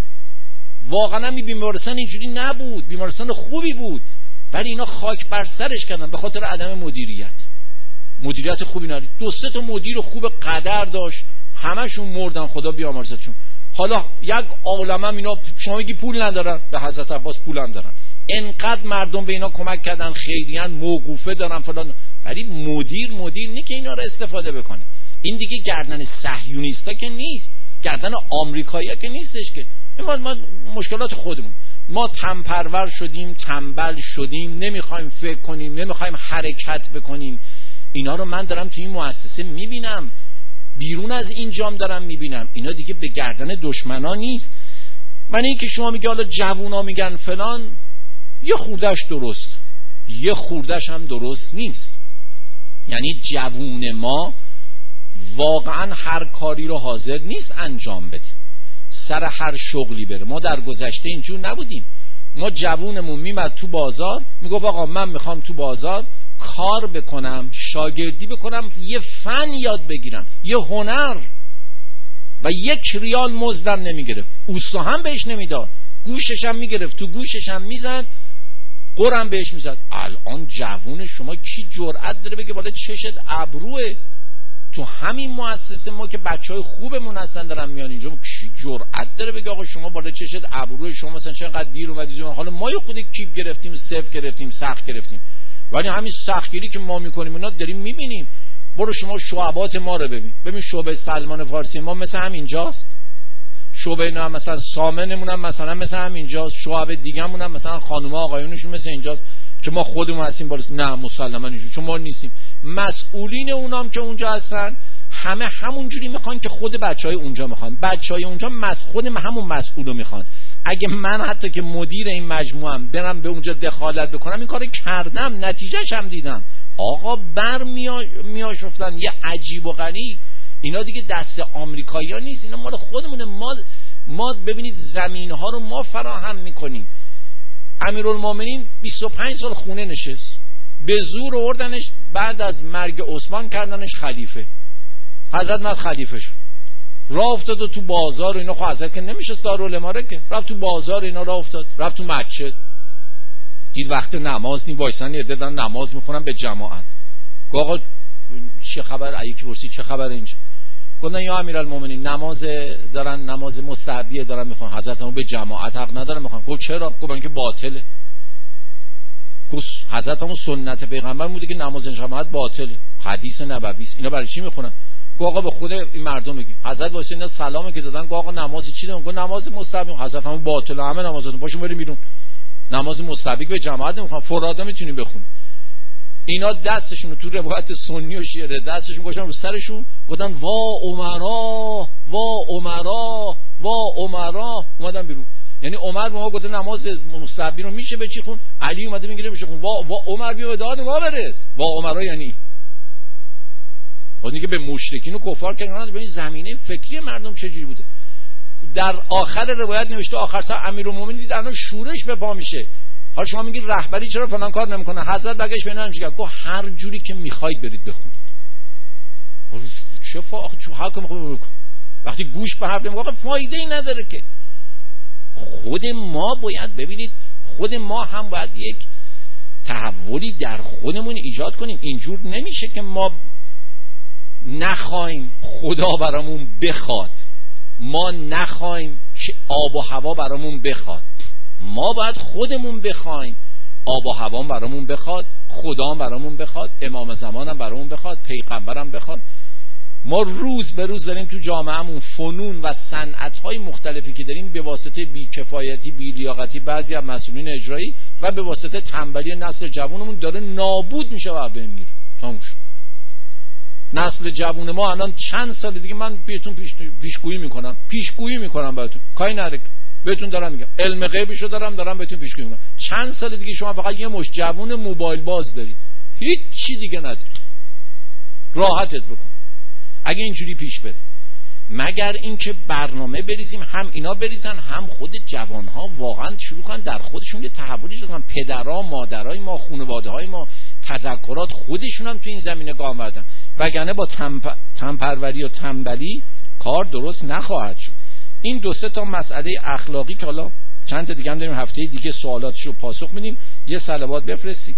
واقعا این بیمارستان اینجوری نبود، بیمارستان خوبی بود، ولی اینا خاک بر سرش کردن به خاطر عدم مدیریت. مدیریت خوبی نداشت. دو سه تا مدیر خوب قدر داشت، همشون مردن، خدا بیامرزتشون. حالا یک عالمه اینا شما میگی پول ندارن، به حضرت عباس پول هم دارن، انقدر مردم به اینا کمک کردن، خیریان موقوفه دارن فلان، ولی مدیر مدیر نی که اینا رو استفاده بکنه. این دیگه گردن صهیونیستا که نیست، گردن آمریکایی‌ها که نیستش که. ما, ما مشکلات خودمون، ما تنپرور شدیم، تنبل شدیم، نمیخوایم فکر کنیم، نمیخوایم حرکت بکنیم. اینا رو من دارم تو این مؤسسه میبینم، بیرون از این جام دارم میبینم. اینا دیگه به گردن دشمنا نیست. من این که شما میگه حالا جوونا میگن فلان، یه خوردش درست، یه خوردش هم درست نیست. یعنی جوون ما واقعا هر کاری رو حاضر نیست انجام بده، سر هر شغلی بره. ما در گذشته اینجور نبودیم. ما جوونمون میمد تو بازار میگفت آقا من میخوام تو بازار کار بکنم، شاگردی بکنم، یه فن یاد بگیرم، یه هنر، و یک ریال مزدم نمیگرفت، اوستا هم بهش نمیداد، گوشش هم میگرفت، تو گوشش هم میزد، قرم بهش میزد. الان جوون شما کی جرأت داره بگه بالا چشت ابروه؟ تو همین مؤسسه ما که بچهای خوبمون هستن دارن میان اینجا، کی جرأت داره بگه آقا شما بالا چشت ابروه؟ شما مثلا چقدر دیر اومدید؟ حالا ما یه خود کیپ گرفتیم، صفر گرفتیم، سخت گرفتیم، ولی همین سختگیری که ما میکنیم اینا داریم میبینیم. برو شما شعبات ما رو ببین، ببین شعبه سلمان فارسی ما مثل همینجاست، شعبه نه مثلا سامنمون هم مثلا مثل همینجاست، شعبه دیگه‌مون هم مثلا خانوما آقایونشون مثل اینجاست که ما خودمون هستیم بالا. نه مسلماً اینجوری، چون ما نیستیم. مسئولین اونام که اونجا هستن همه همونجوری میخوان که خود بچهای اونجا میخوان، بچهای اونجا مس خود همون مسئولو میخوان. اگه من حتی که مدیر این مجموعم برم به اونجا دخالت بکنم، این کارو کردم، نتیجهش هم دیدم. آقا بر میاشفتن یه عجیب و غریب. اینا دیگه دست آمریکایی‌ها نیست، اینا مال خودمونه. ما ما ببینید زمین‌ها رو ما فراهم میکنیم. امیرالمومنین بیست و پنج سال خونه نشست، به زور آوردنش، بعد از مرگ عثمان کردنش خلیفه. حضرت من خلیفه شد، راه افتاد و تو بازار و اینا. خب حضرت که نمیشه دارالاماره که، رفت تو بازار اینا راه افتاد، رفت تو مسجد، دید وقت نماز نی، وایسن یه دادن نماز میخونن به جماعت. گفت آقا چه خبر؟ یکی پرسید چه خبر اینجا؟ گفتن یا امیرالمومنین نماز دارن، نماز مستحبیه دارن میخونن، حضرت هم به جماعت حق ندارن میخونن. گفت چرا؟ گفتن که باطله. گفت حضرت هم سنت پیغمبر بوده که نماز جماعت باطله، حدیث نبوی است، اینا برای چی میخونن؟ گفت آقا به خود این مردم میگه. حضرت واسه اینا سلامی که دادن، گفت آقا نماز چی دادن؟ گفت نماز مستحب. حضرت هم باطله، همه نمازاتون باشون بریم بیرون، نماز مستحب به جماعت نمیخوان، فرادا میتونی بخونی. اینا دستشون رو تو روایت سنی و شیعه دستشون گذاشتن رو سرشون، گفتن وا عمرا وا عمرا وا عمرا، اومدن بیرون. یعنی عمر به ما گفته نماز مستحب رو میشه به چی خون، علی اومده میگه میشه خون، وا وا عمر بیا به داد ما برس. وا عمرا یعنی خودی که به مشرکین و کفار کنن. به این زمینه فکری مردم چجوری بوده. در آخر روایت نوشته آخر سر امیرالمومنین دید الان شورش به پا میشه. حالا شما میگید رهبری چرا فلان کار نمیکنه؟ حضرت بگش بهنام چیکار؟ گفت هر جوری که میخواید برید بخونید. چه فا چه حق میخواد بکن؟ وقتی گوش به حرف نمیگه فایده ای نداره که. خود ما باید ببینید، خود ما هم باید یک تحولی در خودمون ایجاد کنیم. اینجور نمیشه که ما نخوایم خدا برامون بخواد، ما نخوایم که آب و هوا برامون بخواد. ما باید خودمون بخوایم، آب و هوا برامون بخواد، خدا برامون بخواد، امام زمانم برامون بخواد، پیغمبرم بخواد. ما روز به روز داریم تو جامعهمون فنون و صنعت‌های مختلفی که داریم به واسطه بی‌کفایتی، بی‌لیاقتی بعضی از مسئولین اجرایی و به واسطه تنبلی نسل جوانمون داره نابود میشه و بمیر. تموم شد. نسل جوان ما الان چند سال دیگه من بهتون پیش پیشگویی میکنم، پیشگویی میکنم براتون، کاری نره بهتون دارم میگم، علم غیبشو دارم دارم بهتون پیشگویی میکنم. چند سال دیگه شما فقط یه مش جوون موبایل باز داری، هیچ چی دیگه نداری، راحتت بکن اگه اینجوری پیش بره. مگر اینکه برنامه بریزیم، هم اینا بریزن هم خود جوانها واقعا شروع کنن در خودشون یه تحولی شدن. پدرها، مادرای ما، خانواده‌های ما، تذکرات خودشون هم تو این زمینه گام بردن، وگرنه با تنپروری و تنبلی کار درست نخواهد شد. این دو سه تا مسئله اخلاقی که حالا چند تا دیگه هم داریم هفته دیگه سوالاتشو پاسخ میدیم. یه صلوات بفرستید.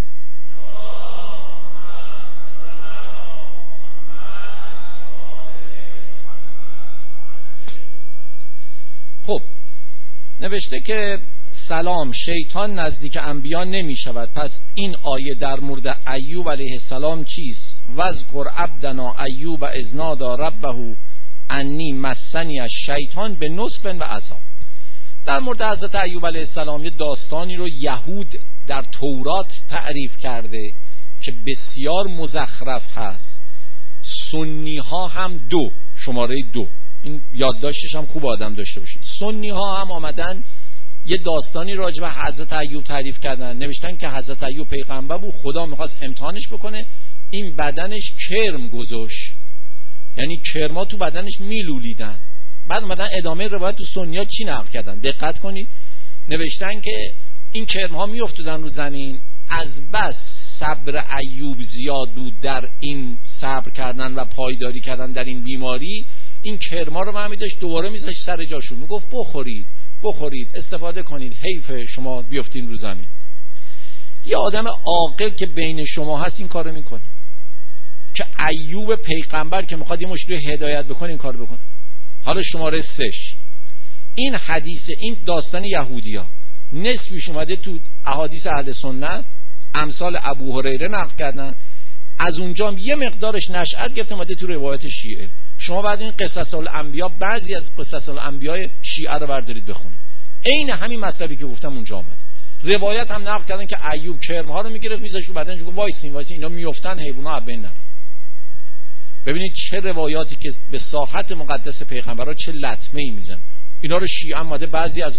خب نوشته که سلام، شیطان نزدیک انبیا نمی شود، پس این آیه در مورد ایوب علیه السلام چیست؟ وذکر عبدنا ایوب اذ نادی ربه انی مسنی الشیطان به نصب و عذاب. در مورد حضرت ایوب علیه السلام یه داستانی رو یهود در تورات تعریف کرده که بسیار مزخرف هست. سنی ها هم دو، شماره دو، این یادداشتش هم خوب آدم داشته باشید. سنی ها هم آمدن یه داستانی راجع به حضرت ایوب تعریف کردن، نوشتن که حضرت ایوب پیغمبر بود، خدا میخواست امتحانش بکنه، این بدنش کرم گذاشت، یعنی کرما تو بدنش میلولیدن. بعد اومدن ادامه روایت تو سنیا چی نقل کردن، دقت کنید. نوشتن که این کرمها میافتادن رو زمین، از بس صبر ایوب زیاد بود در این صبر کردن و پایداری کردن در این بیماری، این کرما رو من میداشت دوباره میذاشت سر جاشون، میگفت بخورید بخورید استفاده کنید، حیف شما بیافتین رو زمین. یه آدم عاقل که بین شما هست این کارو میکنه، که ایوب پیغمبر که میخواد یه مشکل هدایت بکنه این کارو بکنه. حالا شماره سش، این حدیث، این داستان یهودیا نسبیش اومده تو احادیث اهل سنت، امثال ابو هریره نقل کردن، از اونجا یه مقدارش نشأت گرفته اومده تو روایت شیعه. شما بعد این قصص الانبیا، بعضی از قصص الانبیاء شیعه رو بردارید بخونید، عین همین مطلبی که گفتم اونجا اومد. روایت هم نقل کردن که ایوب کرم‌ها رو میگرفت میذاشت رو بدنش، میگه وایسین وایسین اینا میافتن، حیونا بین نرن. ببینید چه روایاتی که به ساحت مقدس پیغمبرها چه لطمه‌ای میزنه. اینا رو شیعه اومده، بعضی از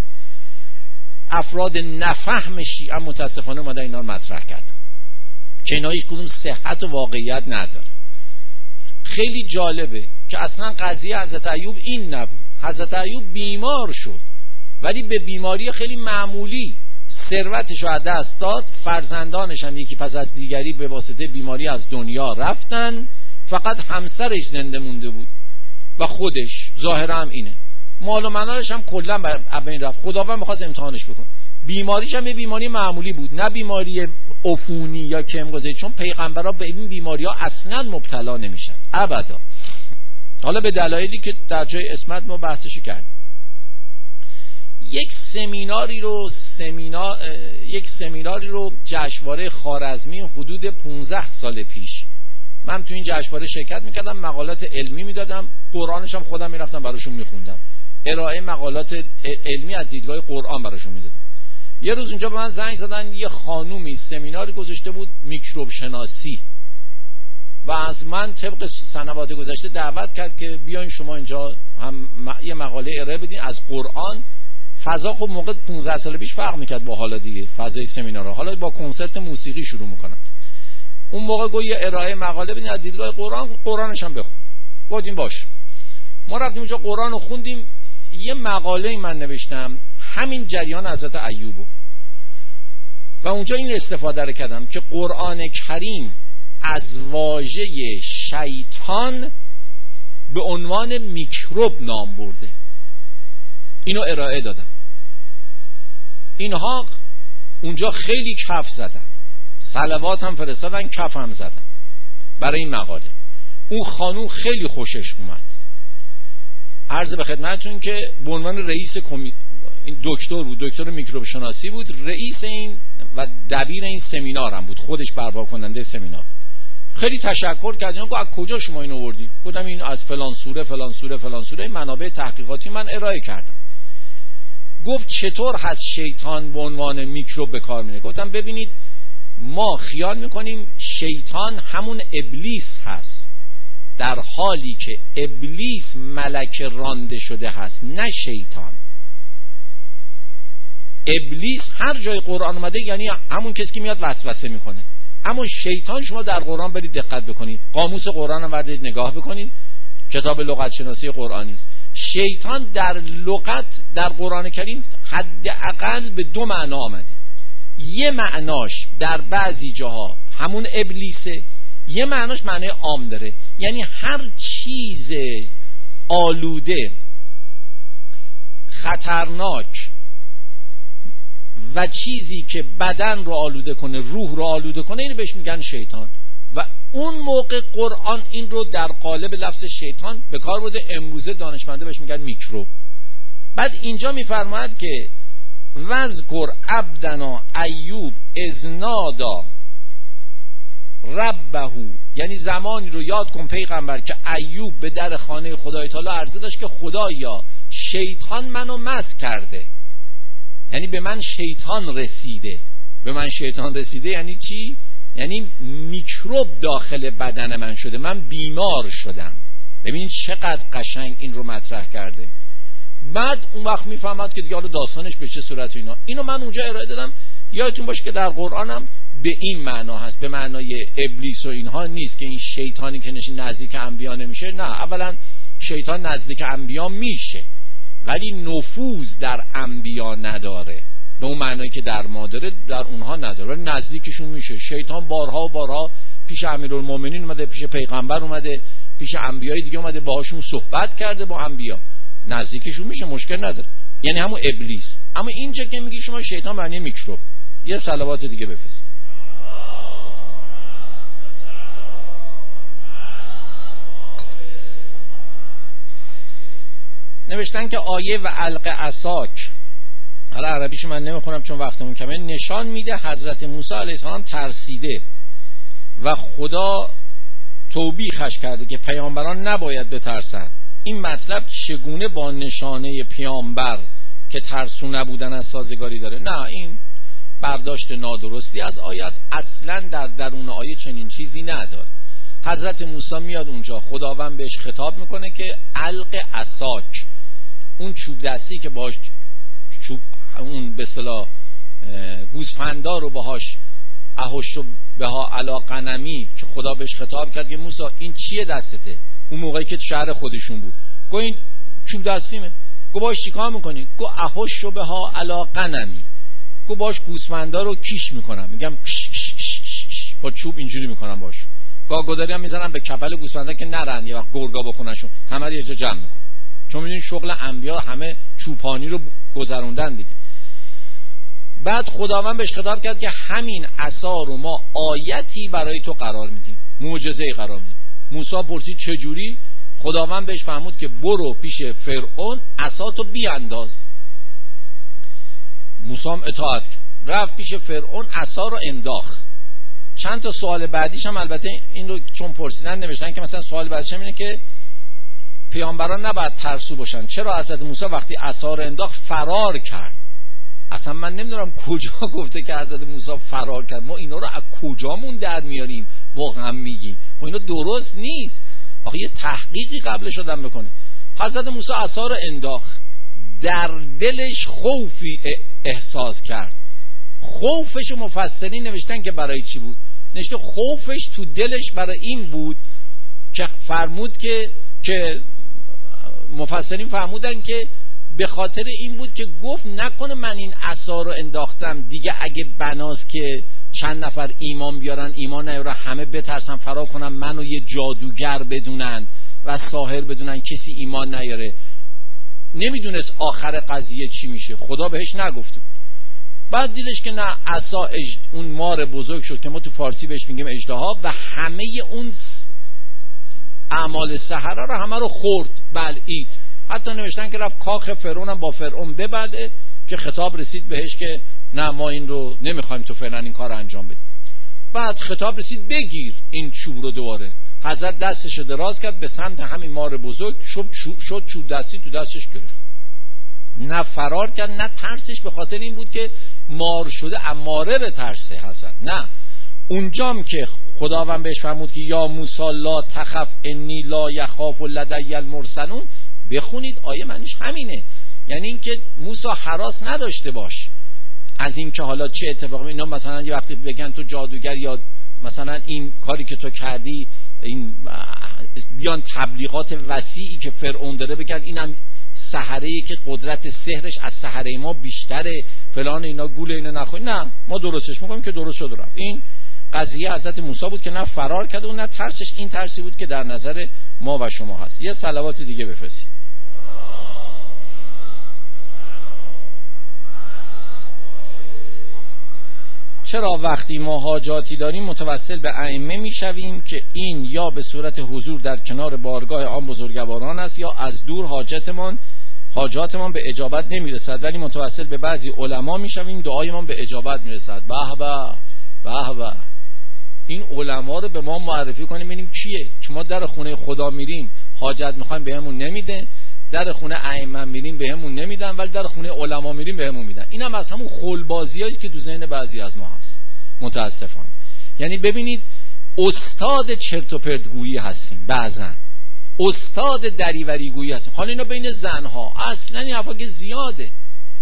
افراد نفهم شیعه متاسفانه اومدن اینا رو مطرح کردن که اینا هیچ کدوم صحت و واقعیت نداره. خیلی جالبه که اصلا قضیه حضرت ایوب این نبود. حضرت ایوب بیمار شد، ولی به بیماری خیلی معمولی ثروتش رو از دست داد، فرزندانش هم یکی پس از دیگری به واسطه بیماری از دنیا رفتن، فقط همسرش زنده مونده بود و خودش ظاهرا هم اینه، مال و منالش هم کلا از بین رفت. خداوند می‌خواست امتحانش بکنه. بیماریش هم یه بیماری معمولی بود، نه بیماری عفونی یا کمگزه، چون پیغمبرا به این بیماری‌ها اصلا مبتلا نمیشن ابدا. حالا به دلایلی که در جای اسمت ما بحثش کرد. یک سمیناری رو سمینار یک سمیناری رو جشنواره خوارزمی حدود پانزده سال پیش من تو این جشنواره شرکت میکردم، مقالات علمی میدادم، قرآنش هم خودم میرفتم براشون میخوندم، ارائه مقالات علمی از دیدگاه قرآن براشون میدادم. یه روز اونجا به من زنگ زدن، یه خانومی سمیناری گذاشته بود میکروب شناسی و از من طبق سنوات گذشته دعوت کرد که بیاین شما اینجا هم یه مقاله ارائه بدین از قرآن. فضا خب موقع پانزده سال پیش فرق میکرد با حالا دیگه، فضای سمینارها حالا با کنسرت موسیقی شروع میکنن. اون موقع گفت یه ارائه مقاله بدین از دیدگاه قرآن، قرآنش هم بخون. گفتیم باش. ما رفتیم اونجا قرآن رو خوندیم. یه مقاله من نوشتم همین جریان حضرت ایوبو و اونجا این استفاده رو کردم که قرآن کریم از واژه شیطان به عنوان میکروب نام برده. اینو ارائه دادم. اینها اونجا خیلی کف زدن، صلوات هم فرستادن، کف هم زدن برای این مقاله. اون خانوم خیلی خوشش اومد. عرض به خدمتتون که به عنوان رئیس کمی... این دکتر بود، دکتر میکروب شناسی بود، رئیس این و دبیر این سمینار هم بود، خودش برپا کننده سمینار. خیلی تشکر کردن. گفت از کجا شما اینو آوردی؟ گفتم این از فلان سوره فلان سوره فلان سوره منابع تحقیقاتی من ارائه کردم. گفت چطور هست شیطان به عنوان میکروب به کار میره؟ گفتم ببینید ما خیال میکنیم شیطان همون ابلیس هست، در حالی که ابلیس ملک رانده شده هست، نه شیطان. ابلیس هر جای قرآن اومده یعنی همون کسی که میاد وسوسه میکنه، اما شیطان شما در قرآن برید دقت بکنید، قاموس قرآن هم برید نگاه بکنید، کتاب لغت شناسی قرآنی است. شیطان در لغت در قرآن کریم حداقل به دو معنا آمده. یه معناش در بعضی جاها همون ابلیسه، یه معناش معنی عام داره، یعنی هر چیز آلوده، خطرناک و چیزی که بدن رو آلوده کنه، روح رو آلوده کنه، اینو بهش میگن شیطان. و اون موقع قرآن این رو در قالب لفظ شیطان به کار برده، امروزه دانشمنده بهش میگن میکروب. بعد اینجا میفرماید که وذکر عبدنا ایوب اذ نادا ربه، یعنی زمانی رو یاد کن پیغمبر که ایوب به در خانه خدای تعالی عرضه داشت که خدایا شیطان منو مس کرده، یعنی به من شیطان رسیده. به من شیطان رسیده یعنی چی؟ یعنی میکروب داخل بدن من شده، من بیمار شدم. ببینید چقدر قشنگ این رو مطرح کرده. بعد اون وقت میفهمد که دیگه حالا داستانش به چه صورت اینا. اینو من اونجا ارائه دادم. یادتون باشه که در قرآنم به این معنا هست، به معنای ابلیس و اینها نیست که این شیطانی که نشین نزدیک انبیا نمیشه. نه، اولا شیطان نزدیک انبیا میشه ولی نفوذ در انبیا نداره، به اون معنایی که در ما داره در اونها نداره، ولی نزدیکشون میشه. شیطان بارها و بارها پیش امیرالمومنین اومده، پیش پیغمبر اومده، پیش انبیای دیگه اومده، باهاشون صحبت کرده، با انبیا نزدیکشون میشه، مشکل نداره، یعنی همون ابلیس. اما اینجا که میگی شما شیطان معنی میکروب، یه صلوات دیگه بفرست. نوشتن که آیه و علق عصاک، حالا عربیش من نمیخونم چون وقتمون کمه، نشان میده حضرت موسی علیه السلام ترسیده و خدا توبیخش کرده که پیامبران نباید بترسن. این مطلب چگونه با نشانه پیامبر که ترسو نبودن از سازگاری داره؟ نه، این برداشت نادرستی از آیه است. اصلا در درون آیه چنین چیزی نداره. حضرت موسی میاد اونجا، خداوند بهش خطاب میکنه که علق عصاک، اون چوب دستی که باش چوب اون به اصطلاح گوسفندا رو باهاش اهوشو بها علا غنمی، که خدا بهش خطاب کرد که موسی این چیه دستته؟ اون موقعی که تو شهر خودشون بود، گو این چوب دستیمه. گو باش چیکار میکنی؟ گو اهوشو بها علا غنمی. گو باش گوسفندا رو کیش میکنم، میگم کش کش کش کش. با چوب اینجوری میکنم باش. گاگوداری هم میزنم به کپل گوسفندا که نرن یه وقت گرگا بخونشون، همه رو یه جا جمع میکنم. چون میدونید شغل انبیا همه چوپانی رو گذروندن دیگه. بعد خداوند بهش خطاب کرد که همین عصا رو ما آیتی برای تو قرار میدیم، معجزه‌ای قرار میدیم. موسی پرسید چه جوری؟ خداوند بهش فرمود که برو پیش فرعون عصاتو بیانداز. موسی هم اطاعت کرد، رفت پیش فرعون عصا رو انداخت. چند تا سوال بعدیش هم البته این رو چون پرسیدن نوشتن که مثلا سوال بعدیش هم اینه که پیامبران نباید ترسو باشن، چرا حضرت موسی وقتی عصا رو انداخت فرار کرد؟ اصلا من نمیدونم کجا گفته که حضرت موسی فرار کرد. ما اینا رو از کجامون در میاریم واقعا میگیم؟ و اینا درست نیست. آخه یه تحقیقی قبلش آدم بکنه. حضرت موسی عصا رو انداخت، در دلش خوفی احساس کرد. خوفش مفسرین نوشتن که برای چی بود؟ نوشته خوفش تو دلش برای این بود که فرمود که که مفسرین فرمودن که به خاطر این بود که گفت نکنه من این عصا رو انداختم دیگه اگه بناست که چند نفر ایمان بیارن ایمان نیارن، همه بترسن فرار کنن، منو یه جادوگر بدونن و ساحر بدونن، کسی ایمان نیاره. نمیدونست آخر قضیه چی میشه، خدا بهش نگفت. بعد دیدش که نه، عصا اج... اون مار بزرگ شد که ما تو فارسی بهش میگیم اژدها و همه اون اعمال سحره رو همه رو خورد، بلعید. حتی نوشتن که رفت کاخ فرعون هم با فرعون ببده که خطاب رسید بهش که نه ما این رو نمیخوایم تو فعلا این کار انجام بدی. بعد خطاب رسید بگیر این چوب رو دوباره. حضرت دستش رو دراز کرد به سمت همین مار بزرگ، شد شد چوب دستی تو دستش گرفت. نه فرار کرد نه ترسش به خاطر این بود که مار شده اماره به ترسه حضرت. نه، اونجام که خداوند بهش فرمود که یا موسی لا تخف انی لا یخاف لدی المرسلون، بخونید آیه معنیش همینه. یعنی اینکه موسی هراس نداشته باش از اینکه حالا چه اتفاقی. اینا مثلا یه وقتی بگن تو جادوگر یا مثلا این کاری که تو کردی، این بیان تبلیغات وسیعی که فرعون داره بگن اینم سحره‌ای که قدرت سحرش از سحره ما بیشتره فلان، اینا گول اینا نخوری. نه، ما درستش میکنیم که درست شد رفت. این قضیه حضرت موسی بود که نه فرار کرد و نه ترسش این ترسی بود که در نظر ما و شما هست. یه صلوات دیگه بفرستید. چرا وقتی ما حاجاتی داریم متوسل به ائمه میشویم که این یا به صورت حضور در کنار بارگاه آن بزرگواران است یا از دور حاجتمان حاجاتمان به اجابت نمیرسد، ولی متوسل به بعضی علما میشویم دعایمان به اجابت میرسد. به به به به، این علما رو به ما معرفی کنیم ببینیم کیه. چون ما در خونه خدا میریم حاجت میخوایم بهمون نمیده، در خونه ائمه میریم بهمون نمیدن، ولی در خونه علما میریم بهمون میدن. اینم از همون خلبازیایی که تو ذهن بعضی از ما هست متاسفانه. یعنی ببینید استاد چرت و پرت گویی هستیم، بعضن استاد دریوری گویی هستیم. حالا اینا بین زنها اصلا این حرفا که زیاده.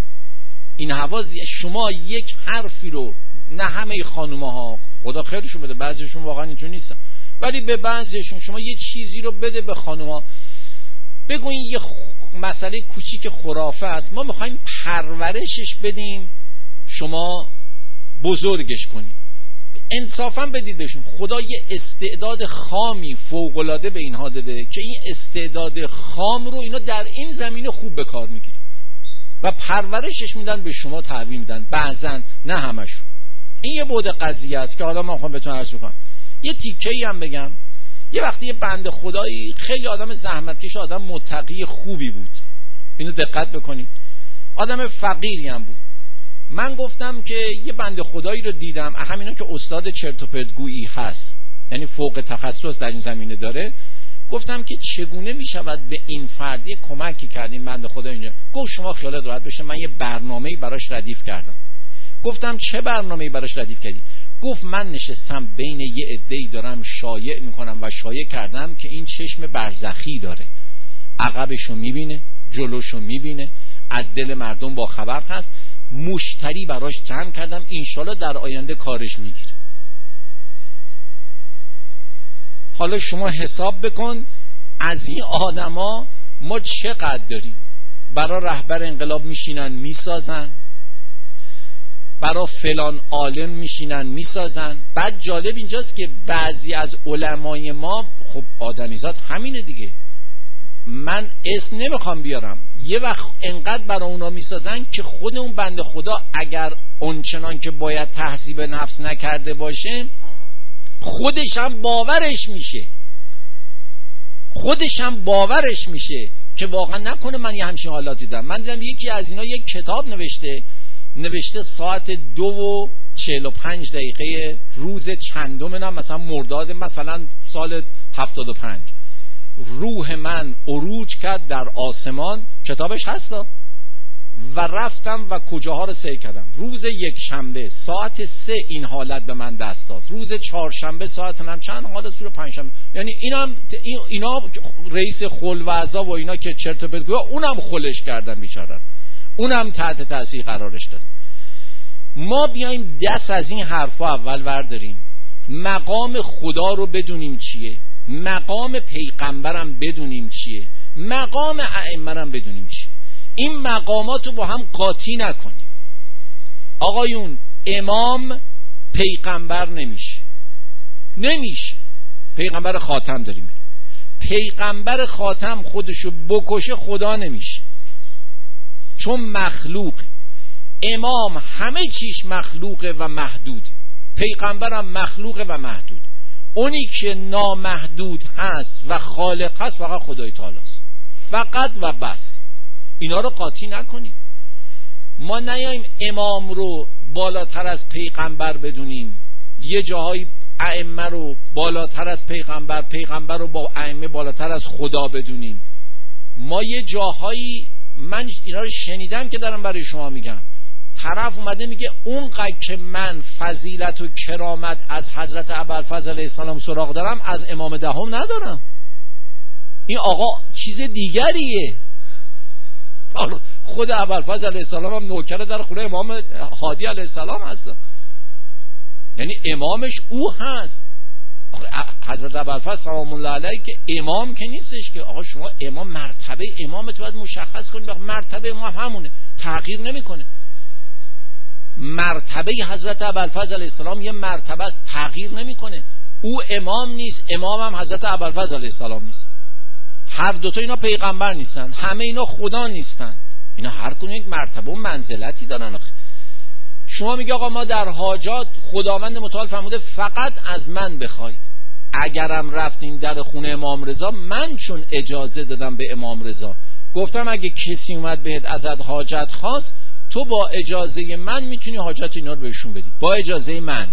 این حرفا شما یک حرفی رو، نه همه خانوم‌ها خدا خیرشون بده، بعضیشون واقعا اینجوری نیستن، ولی به بعضیشون شما یه چیزی رو بده به خانوم‌ها، بگو این یه مسئله کوچیک خرافه است، ما میخوایم پرورشش بدیم شما بزرگش کنیم. انصافا بدید بهشون. خدا یه استعداد خامی فوق‌العاده به اینها داده که این استعداد خام رو اینا در این زمینه خوب به کار میگیرن و پرورشش میدن به شما، تحویل میدن، بعضن نه همشون. این یه بعد قضیه است که حالا من میخوام بهتون عرض بکنم. یه تیکه‌ای هم بگم. یه وقتی یه بنده خدایی خیلی آدم زحمتکش، آدم متقی خوبی بود، اینو دقت بکنید، آدم فقیری هم بود. من گفتم که یه بنده خدایی رو دیدم، همینا که استاد چرت و پرت گویی هست، یعنی فوق تخصص در این زمینه داره. گفتم که چگونه میشود به این فردی کمکی کردیم بنده خدا اینجا. گفت شما خیالت راحت بشه، من یه برنامه‌ای براش ردیف کردم. گفتم چه برنامه‌ای براش ردیف کردی؟ گفت من نشستم بین یه عده‌ای دارم شایع میکنم و شایع کردم که این چشم برزخی داره، عقبشو میبینه، جلوشو میبینه، از دل مردم با خبر هست، مشتری براش جمع کردم، انشالله در آینده کارش میگیره. حالا شما حساب بکن از این آدما ما چقدر داریم. برای رهبر انقلاب میشینن میسازن، برای فلان عالم میشینن میسازن. بعد جالب اینجاست که بعضی از علمای ما، خب آدمیزاد همینه دیگه، من اسم نمیخوام بیارم، یه وقت انقدر برای اونا میسازن که خود اون بنده خدا اگر اونچنان که باید تحذیب نفس نکرده باشه، خودش هم باورش میشه خودش هم باورش میشه که واقعا نکنه من یه همچین حالات دیدم. من دیدم یکی از اینا یک کتاب نوشته نوشته ساعت دو و چهل و پنج دقیقه روز چندم نم مثلا مرداد مثلا سال هفتاد و پنج، روح من عروج کرد در آسمان، کتابش هستا، و رفتم و کجاها رو سیر کردم. روز یک شنبه ساعت سه این حالت به من دست داد، روز چهارشنبه ساعت نم چند حالت، روز پنجشنبه. یعنی اینم اینا رئیس خلوعزا و اینا که چرت و پرت گویا، اونم خلش کردن بیچاره، اونم تحت تاثیر قرارش داد. ما بیایم دست از این حرفا اول ورداریم، مقام خدا رو بدونیم چیه، مقام پیغمبرم بدونیم چیه، مقام ائمه‌ام بدونیم چیه. این مقامات رو با هم قاطی نکنیم. آقایون، امام پیغمبر نمیشه نمیشه پیغمبر خاتم داریم، پیغمبر خاتم خودشو بکشه خدا نمیشه، چون مخلوق. امام همه چیش مخلوقه و محدود، پیغمبرم مخلوقه و محدود. اونی که نامحدود هست و خالق هست فقط خدای تعالی است، فقط و بس. اینا رو قاطی نکنیم. ما نیاییم امام رو بالاتر از پیغمبر بدونیم، یه جاهای ائمه رو بالاتر از پیغمبر، پیغمبر رو با ائمه بالاتر از خدا بدونیم. ما یه جاهایی، من اینا رو شنیدم که دارم برای شما میگم، طرف اومده میگه اونقدر که من فضیلت و کرامت از حضرت ابوالفضل علیه السلام سراغ دارم از امام دهم ندارم. این آقا چیز دیگریه. خود ابوالفضل علیه السلام هم نوکر در خونه امام هادی علیه السلام هست، یعنی امامش او هست. حضرت ابوالفضل سلام الله علیه که امام که نیستش که آقا شما امام، مرتبه امامت باید مشخص کنید. مرتبه امام همونه، تغییر نمیکنه. مرتبه حضرت ابوالفضل علیه السلام یه مرتبه است، تغییر نمیکنه. او امام نیست، امام هم حضرت ابوالفضل علیه السلام نیست. هر دوتا اینا پیغمبر نیستن، همه اینا خدا نیستن. اینا هر کدوم یک مرتبه و منزلتی دارن. شما میگه آقا ما در حاجات خداوند متعال فرموده فقط از من بخواید. اگرم رفتین در خونه امام رضا، من چون اجازه دادم به امام رضا، گفتم اگه کسی اومد بهت ازت حاجت خواست، تو با اجازه من میتونی حاجت اینا رو بهشون بدی، با اجازه من،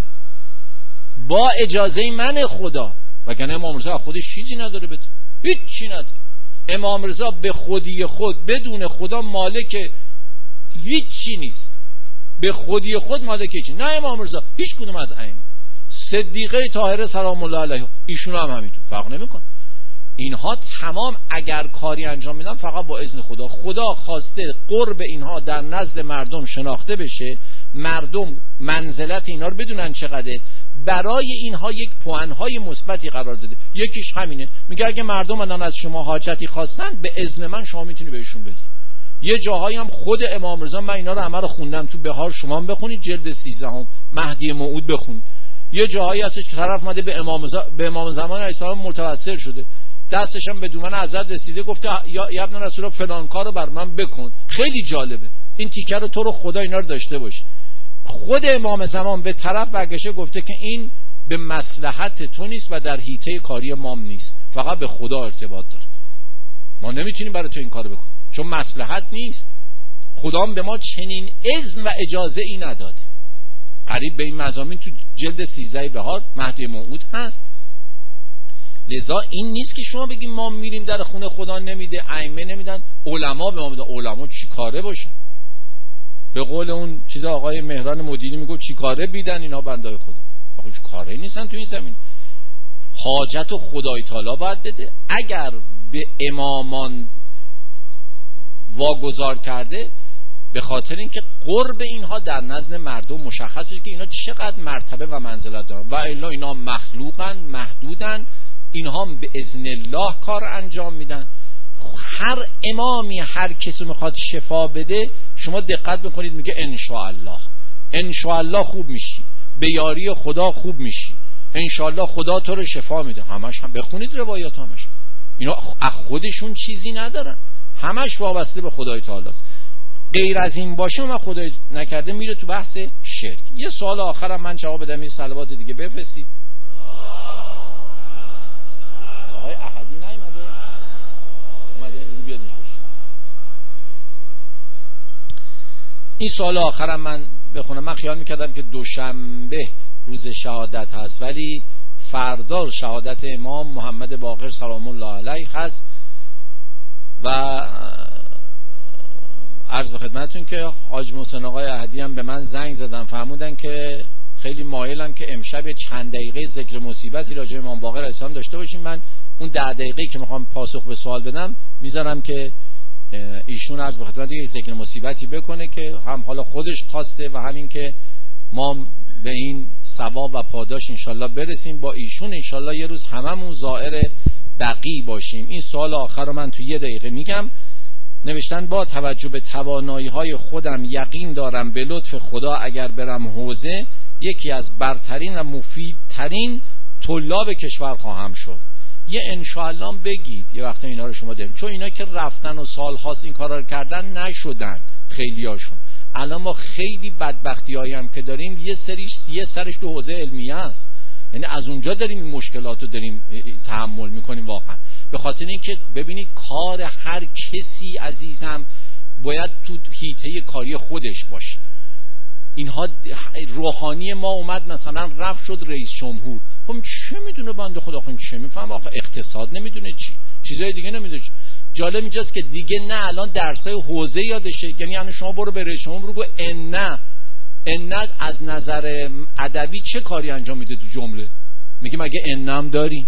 با اجازه من خدا. وگرنه امام رضا خودش چیزی نداره بده، هیچ چی نداره. امام رضا به خودی خود بدون خدا مالک هیچ چی نیست، به خودی خود مالک هیچ. نه امام رضا، هیچ کدوم از ائمه. صدیقه طاهره سلام الله علیها ایشون هم همینطور، فرق نمیکنه. اینها تمام اگر کاری انجام میدن فقط با اذن خدا. خدا خواسته قرب اینها در نزد مردم شناخته بشه، مردم منزلت اینا رو بدونن چقدره، برای اینها یک پوانهای مثبتی قرار داده. یکیش همینه، میگه اگه مردم الان از شما حاجتی خواستن، به اذن من شما میتونی بهشون بدی. یه جاهایی هم خود امام رضا، من اینا رو همه رو خوندم تو بهار، شما هم بخونید جلد سیزدهم مهدی موعود بخونید. یه جاهایی هستش که طرف اومده به امام ز... به امام زمان علیه السلام متوسل شده، دستش هم به دومن حضرت رسیده، گفته یا ابن رسول الله فلان کارو بر من بکن. خیلی جالبه این تیکه رو، تو رو خدا اینا رو داشته باش. خود امام زمان به طرف برگشته گفته که این به مصلحت تو نیست و در حیطه کاری مام نیست، فقط به خدا ارتباط داره. ما نمیتونیم برای تو این کارو بکنیم چون مصلحت نیست. خدا هم به ما چنین اذن و اجازه ای نداده. قریب به این مضامین تو جلد سیزده بهار مهدی موعود هست. لذا این نیست که شما بگیم ما میریم در خونه خدا نمیده، ائمه نمیدن، علما به ما میدن. علما چی کاره باشن؟ به قول اون چیز آقای مهران مدینی میگه چی کاره بیدن اینا بندای خدا. آخه کاره نیستن تو این زمین. حاجت و خدای تعالی باید بده. اگر به امامان واگذار کرده، به خاطر اینکه قرب اینها در نزد مردم مشخص بشه که اینا چقدر مرتبه و منزلت دارن، و الا اینا مخلوقن، محدودن، اینها به اذن الله کار انجام میدن. هر امامی هر کسی میخواد شفا بده، شما دقت بکنید میگه ان شاء الله، انشاءالله خوب میشی، به یاری خدا خوب میشی، انشاءالله خدا تو رو شفا میده. همش هم بخونید روایات، همش اینا از خودشون چیزی ندارن، همش وابسته به خدای تعالی است. غیر از این باشه ما خدای نکرده میره تو بحث شرک. یه سوال آخرم من جواب بدم، یه صلوات دیگه بفرستید. آقای احدی نیومده؟ اومده؟ این بیادش بشه. این سوال آخرم من بخونم. من خیال میکردم که دوشنبه روز شهادت هست، ولی فردا شهادت امام محمد باقر سلام الله علیه هست و عرض به خدمتتون که حاج محسن آقای احدی هم به من زنگ زدن، فرمودن که خیلی مایلم که امشب چند دقیقه ذکر مصیبتی راجع به امام باقر علیه السلام داشته باشیم. من اون ده دقیقه‌ای که میخوام پاسخ به سوال بدم میذارم که ایشون عرض به خدمت یک ذکر مصیبتی بکنه که هم حالا خودش خواسته و همین که ما به این ثواب و پاداش انشالله برسیم. با ایشون انشالله یه روز هممون زائر بقیع باشیم. این سوال آخر رو من تو یه دقیقه میگم. نوشتن با توجه به توانایی های خودم یقین دارم به لطف خدا اگر برم حوزه یکی از برترین و مفیدترین طلاب کشور خواهم شد. یه انشاءالله بگید یه وقتا اینا رو شما داریم، چون اینا که رفتن و سال هاست این کارا رو کردن نشدن خیلی هاشون. الان ما خیلی بدبختی هایی هم که داریم یه سریش یه سرش تو حوزه علمیه است، یعنی از اونجا داریم این مشکلات رو داریم تحمل میکنیم واقعا. به خاطر اینکه ببینید کار هر کسی عزیزم باید تو حیطه کاری خودش باشه. اینها روحانی ما اومد مثلا رفت شد رئیس جمهور، خب چه میدونه بنده خدا، خب چه میفهم آخه اقتصاد نمیدونه چی، چیزای دیگه نمیدونه. جالب اینجاست که دیگه نه الان درسای حوزه یادشه، یعنی یعنی شما برو به رئیس جمهور بگو ان ان از نظر ادبی چه کاری انجام میده تو جمله، میگه مگه انم داری؟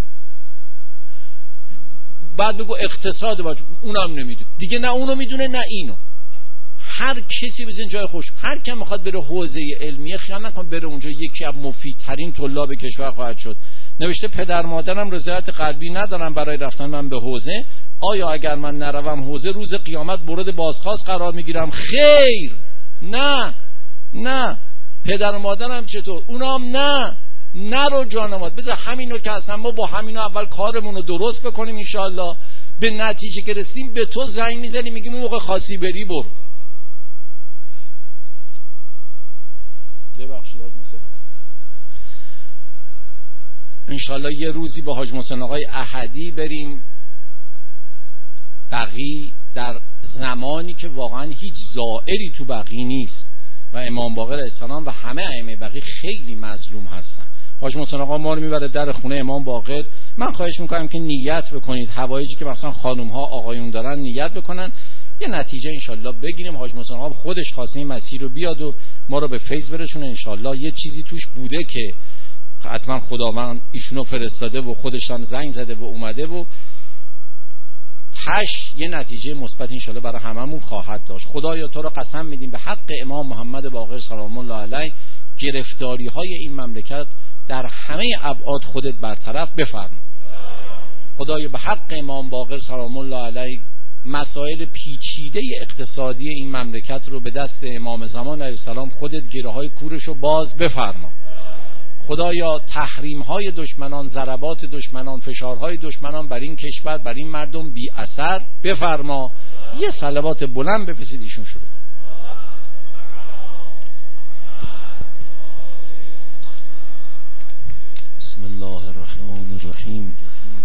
بعد بگو اقتصاد باشه، اونم نمیدونه دیگه، نه اونو میدونه نه اینو. هر کسی بزن جای خوش، هر کی میخواد بره حوزه علمیه خیال نکن بره اونجا یکی از مفیدترین طلاب کشور خواهد شد. نوشته پدر مادرم رضایت قلبی ندارم برای رفتن من به حوزه، آیا اگر من نروم حوزه روز قیامت مورد بازخواست قرار میگیرم؟ خیر، نه نه. پدر و مادرم چطور؟ اونام نه نرو جانمات، بذار همینو که اصلا ما با همینو اول کارمون رو درست بکنیم انشالله. به نتیجه که رسیدیم به تو زنگ میزنیم میگیم اون موقع خاصی بری برو. ببخشید حاج محسن آقا، انشالله یه روزی با حاج محسن آقای احدی بریم بقیع، در زمانی که واقعا هیچ زائری تو بقیع نیست و امام باقر علیه السلام و همه ائمه بقیع خیلی مظلوم هستن. حاج محسن آقا ما رو میبره در خونه امام باقر. من خواهش میکنم که نیت بکنید، حوایجی که مثلا خانم ها آقایون دارن نیت بکنن، یه نتیجه انشالله بگیریم. حاج محسن آقا خودش خواسته این مسیر رو بیاد و ما رو به فیض برسونه انشالله. یه چیزی توش بوده که حتما خداوند ایشونو فرستاده و خودش هم زنگ زده و اومده و تش یه نتیجه مثبت انشالله برای هممون خواهد داشت. خدایا تو رو قسم میدیم به حق امام محمد باقر سلام الله علیه گرفتاری های این مملکت در همه ابعاد خودت برطرف بفرما. خدایا به حق امام باقر سلام الله علیه مسائل پیچیده اقتصادی این مملکت رو به دست امام زمان علیه السلام خودت گره های کورش رو باز بفرما. خدایا تحریم های دشمنان، ضربات دشمنان، فشارهای دشمنان بر این کشور، بر این مردم بی اثر بفرما. یه صلوات بلند بفرستید ایشون شروع کن. بسم الله الرحمن الرحیم.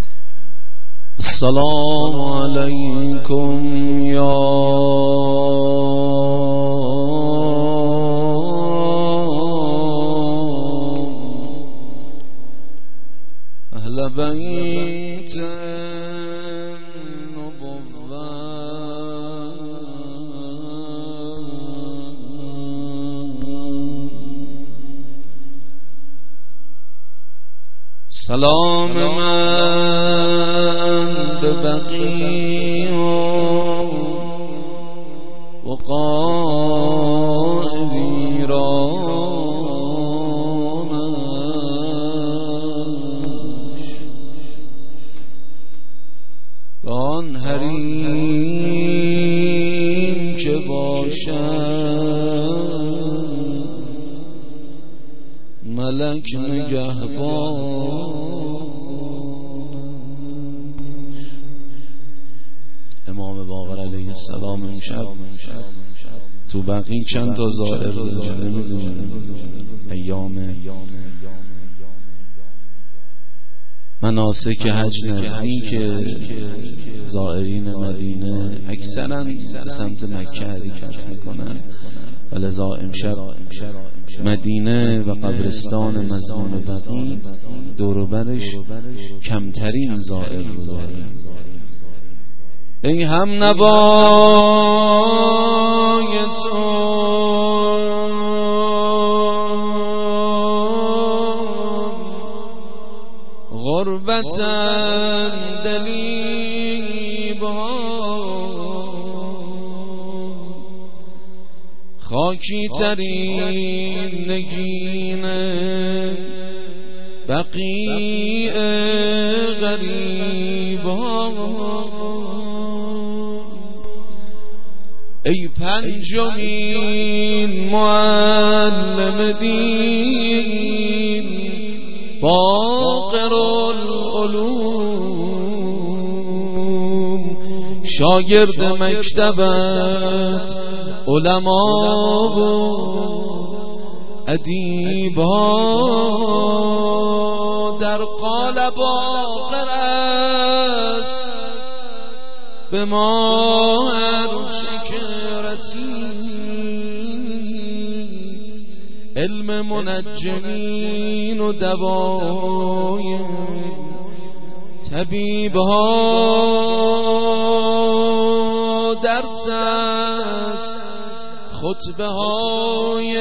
السلام علیکم یا اهل بیت النبوة سلام من به بقیع و قاع ویرانش و آن حریم که باشد ملک نگهبان. امام باقر علیه السلام امشب تو بقیع چند تا زائر داره، نمیدونه ایام مناسک حج نزدیک زائرین مدینه اکثرا سمت مکه حرکت میکنن، ولذا امشب مدینه و قبرستان مظلوم بقیع دور و برش کمترین زائر رو داریم. ای هم نوای تو غربتن دلیبها، خاکی ترین نگین بقیع غریبها. ای پنجمین معلم دین باقر العلوم، شاگرد مکتبت علما و ادیبا، در قالب باقر است به ما عروش که رسید، علم منجمین و دوای طبیبها، درس است خطبه های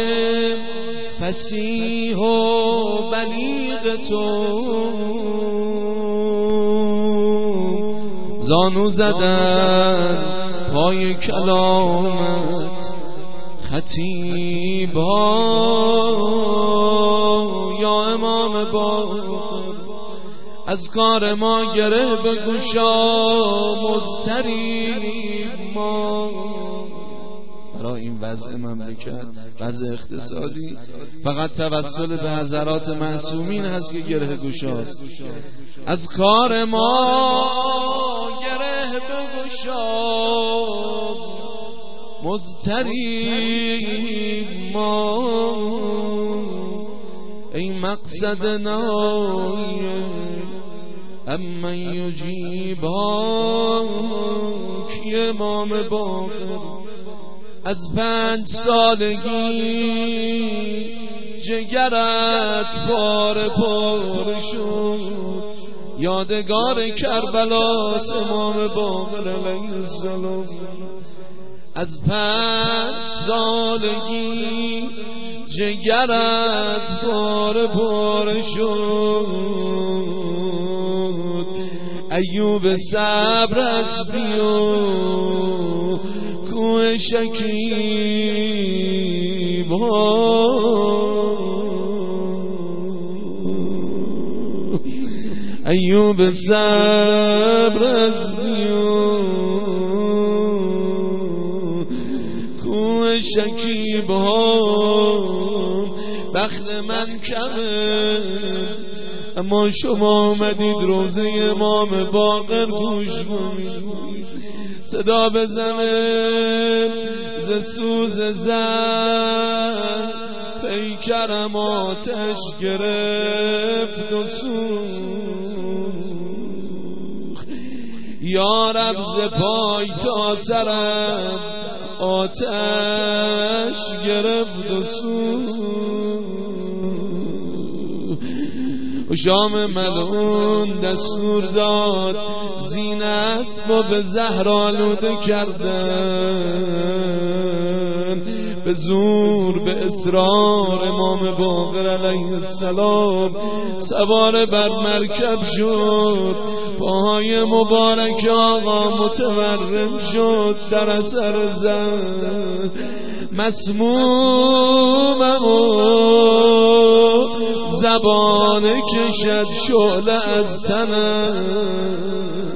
فصیح و بلیغ تو، زانو زدن پای کلامت خطیبها. یا امام باقر از کار ما گره بگشا، مضطریب ما. برای این وضع مملکت، وضع اقتصادی، فقط توسل به حضرات معصومین هست که گره گشاست. از کار ما گره بگشا، مضطریب ما. ای مقصد نایه اما یجیبها، کی امام باقر از پنج سالگی جگرت پاره پاره شد، یادگار کربلاست امام باقر علیه السلام. از پنج سالگی جگرت پاره پاره شد، ایوب صبر از بیو کوه شکیب ها. ایوب صبر از بیو کوه شکیب ها. بخت من کمه اما شما آمدید روزه امام باقر گوش کنید، صدا بزنه ز سوز زن، پیکرم آتش گرفت و سوخت. یا رب ز پای تا سرم آتش گرفت و سوخت. و شام ملعون دستور داد زین اسب و به زهر آلوده کردن، به زور به اصرار امام باقر علیه السلام سوار بر مرکب شد. پاهای مبارک آقا متورم شد در اثر زن، مسمومم و زبان کشد شعله از تنم،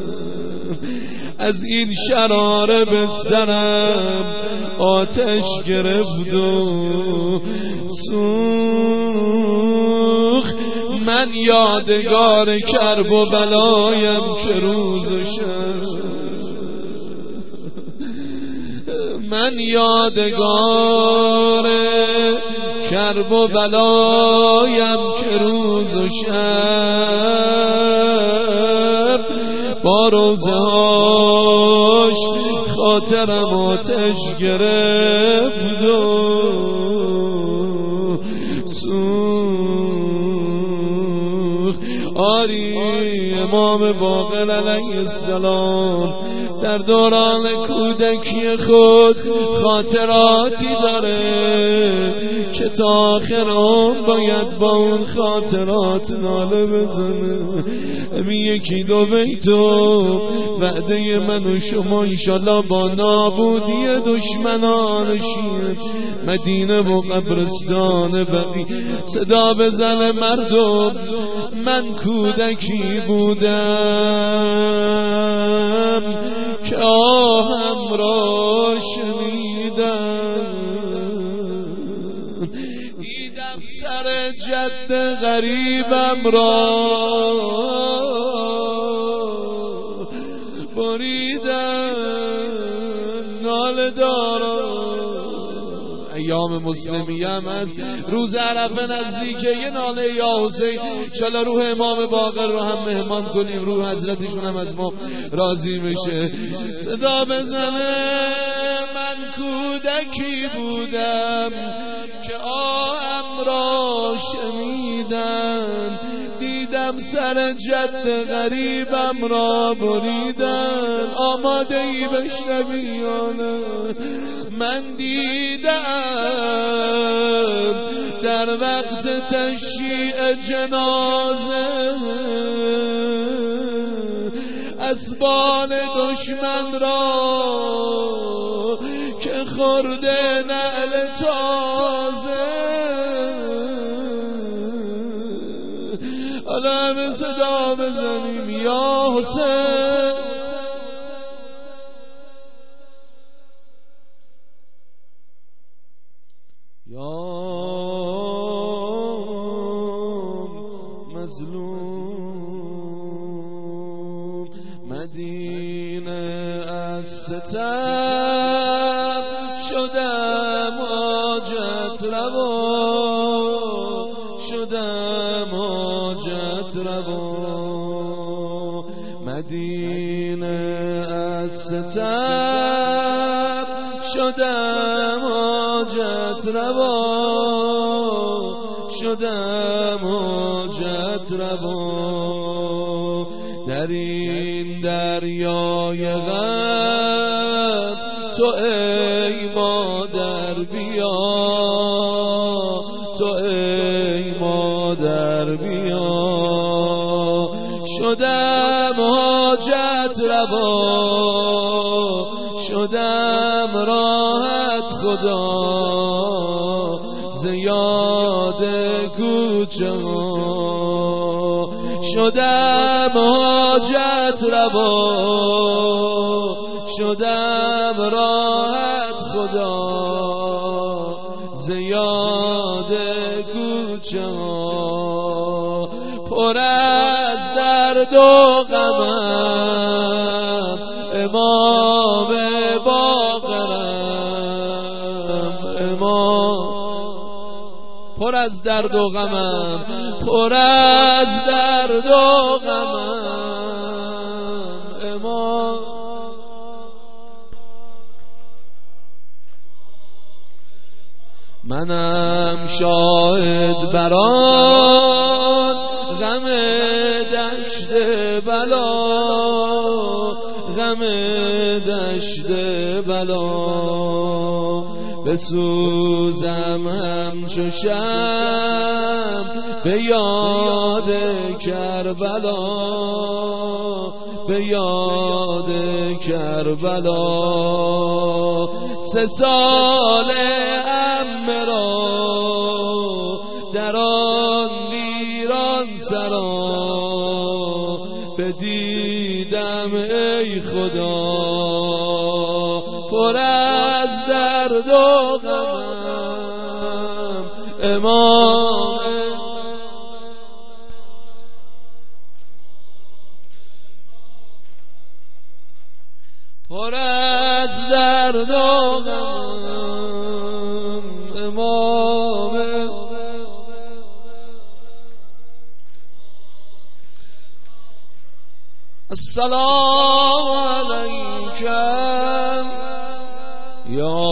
از این شراره بسترم آتش گرفت و سوخت. من یادگار کرب و بلایم که روز و شب، من یادگار کرب و بلایم که روز و شب، با روزهاش خاطرم آتش گرفت و سوخت. آری امام باقر علیه السلام در دوران کودکی خود خاطراتی داره که تا آخر عمر باید با اون خاطرات ناله بزنه. همین یکی دو بیتو وعده من و شما انشالله با نابودی دشمنان شیعه مدینه و قبرستان بقی صدا بزنه مردم من کودکی بودم که آهم را شنیدم، دیدم سر جد غریبم را بریدم، ناله دارم. ایام مسلمی هم از روز عرفه نزدیکه، یه ناله یا حسین انشالله روح امام باقر رو هم مهمان کنیم، روح حضرتشون هم از ما راضی بشه. صدا بزنه من کودکی بودم که آهم را شنیدم، دیدم سر جد غریبم را بریدن. آماده ای بشنویانه من دیدم در وقت تشییع جنازه اسبان دشمن را که خورده نعل تازه. حالا همه صدا بزنیم یا حسین، یا مظلوم. مدینه از ستم شدم حاجت روا، شدم حاجت روا. مدینه از ستم شدم حاجت روا، شدم حاجت روا. در این دریای غم تو ای مادر بیا، تو ای مادر بیا. شدم حاجت روا، شدم راحت خدا زیاد کوچه ها. شدم حاجت روا، شدم راحت خدا زیاد کوچه ها. پر از درد و غمم امام باقرم، امام پر از درد و غمم، پر از درد و غمم امام. منم شاهد بران غم دشت بلا، غم دشت بلا. بسوزم همچو شمع به یاد کربلا، به یاد کربلا. سه سال عم را در آن ویران سرا بدیدم ای خدا. پر از درد و غمم امام پرد درد و غم امام السلام علیک یا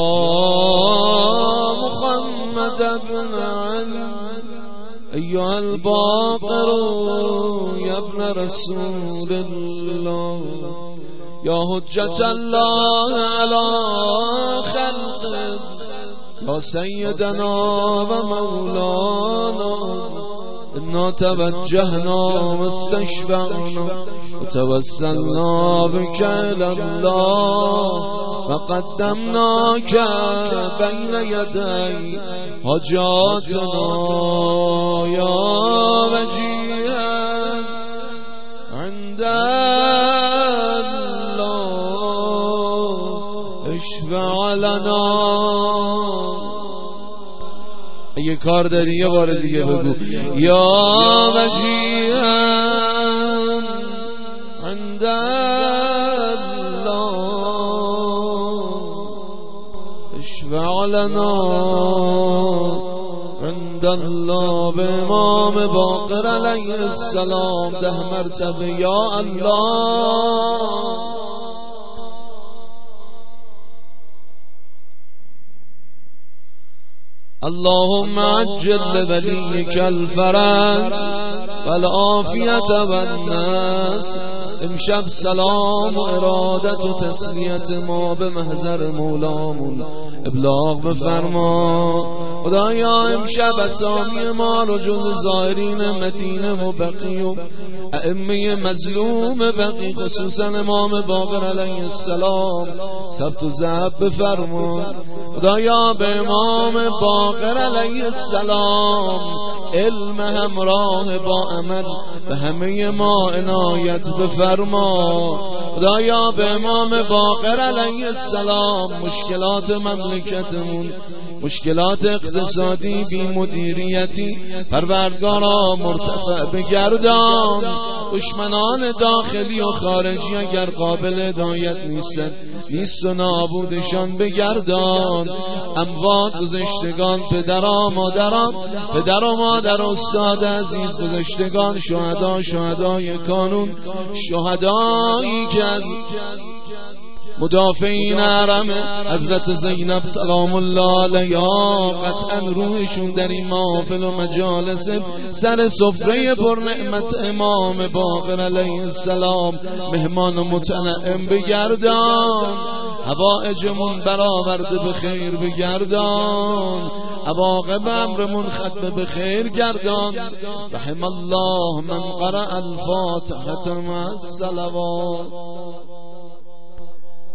محمد ابن علی ایها الباقر یا ابن رسول الله یا حجت الله علی خلقه یا سیدنا و مولانا انا توجهنا واستشفعنا وتوسلنا بك الى الله وقدمناك بين يدي حاجاتنا يا وجيها عند الله اشفع لنا. اگه کار داری یه بار دیگه بگو یا وجیها عند الله اشفع لنا عند الله به امام باقر علیه السلام ده مرتبه یا الله. اللهم عجل لوليك الفرج والعافية والناس. امشب سلام و ارادت و تسلیت ما به محضر مولامون ابلاغ بفرما. خدایا امشب اسامی ما رو جز زائرین مدینه و بقی و ائمه مظلوم بقی خصوصا امام باقر علیه السلام ثبت و ضبط بفرما. خدایا به امام باقر علیه السلام علم همراه با عمل به همه ما عنایت بفرما. خدایا به امام باقر علیه السلام مشکلات مملکتمون، مشکلات اقتصادی بی مدیریتی پروردگارا مرتفع بگردان. دشمنان داخلی و خارجی اگر قابل هدایت نیستن نیست و نابودشان بگردان. اموات گذشتگان، پدرا مادران، پدر و مادر استاد عزیز گذشتگان، شهدا، شهدای کانون، شهدایی که از مدافعین حرم حضرت زینب سلام الله علیها قطعا روحشون در این محافل و مجالس سر سفره پر نعمت امام باقر علیه السلام مهمان و متنعم بگردان. حوائجمون برآورده به خیر بگردان. عواقب امرمون ختم به خیر گردان. رحم الله من قرأ الفاتحة مع الصلوات.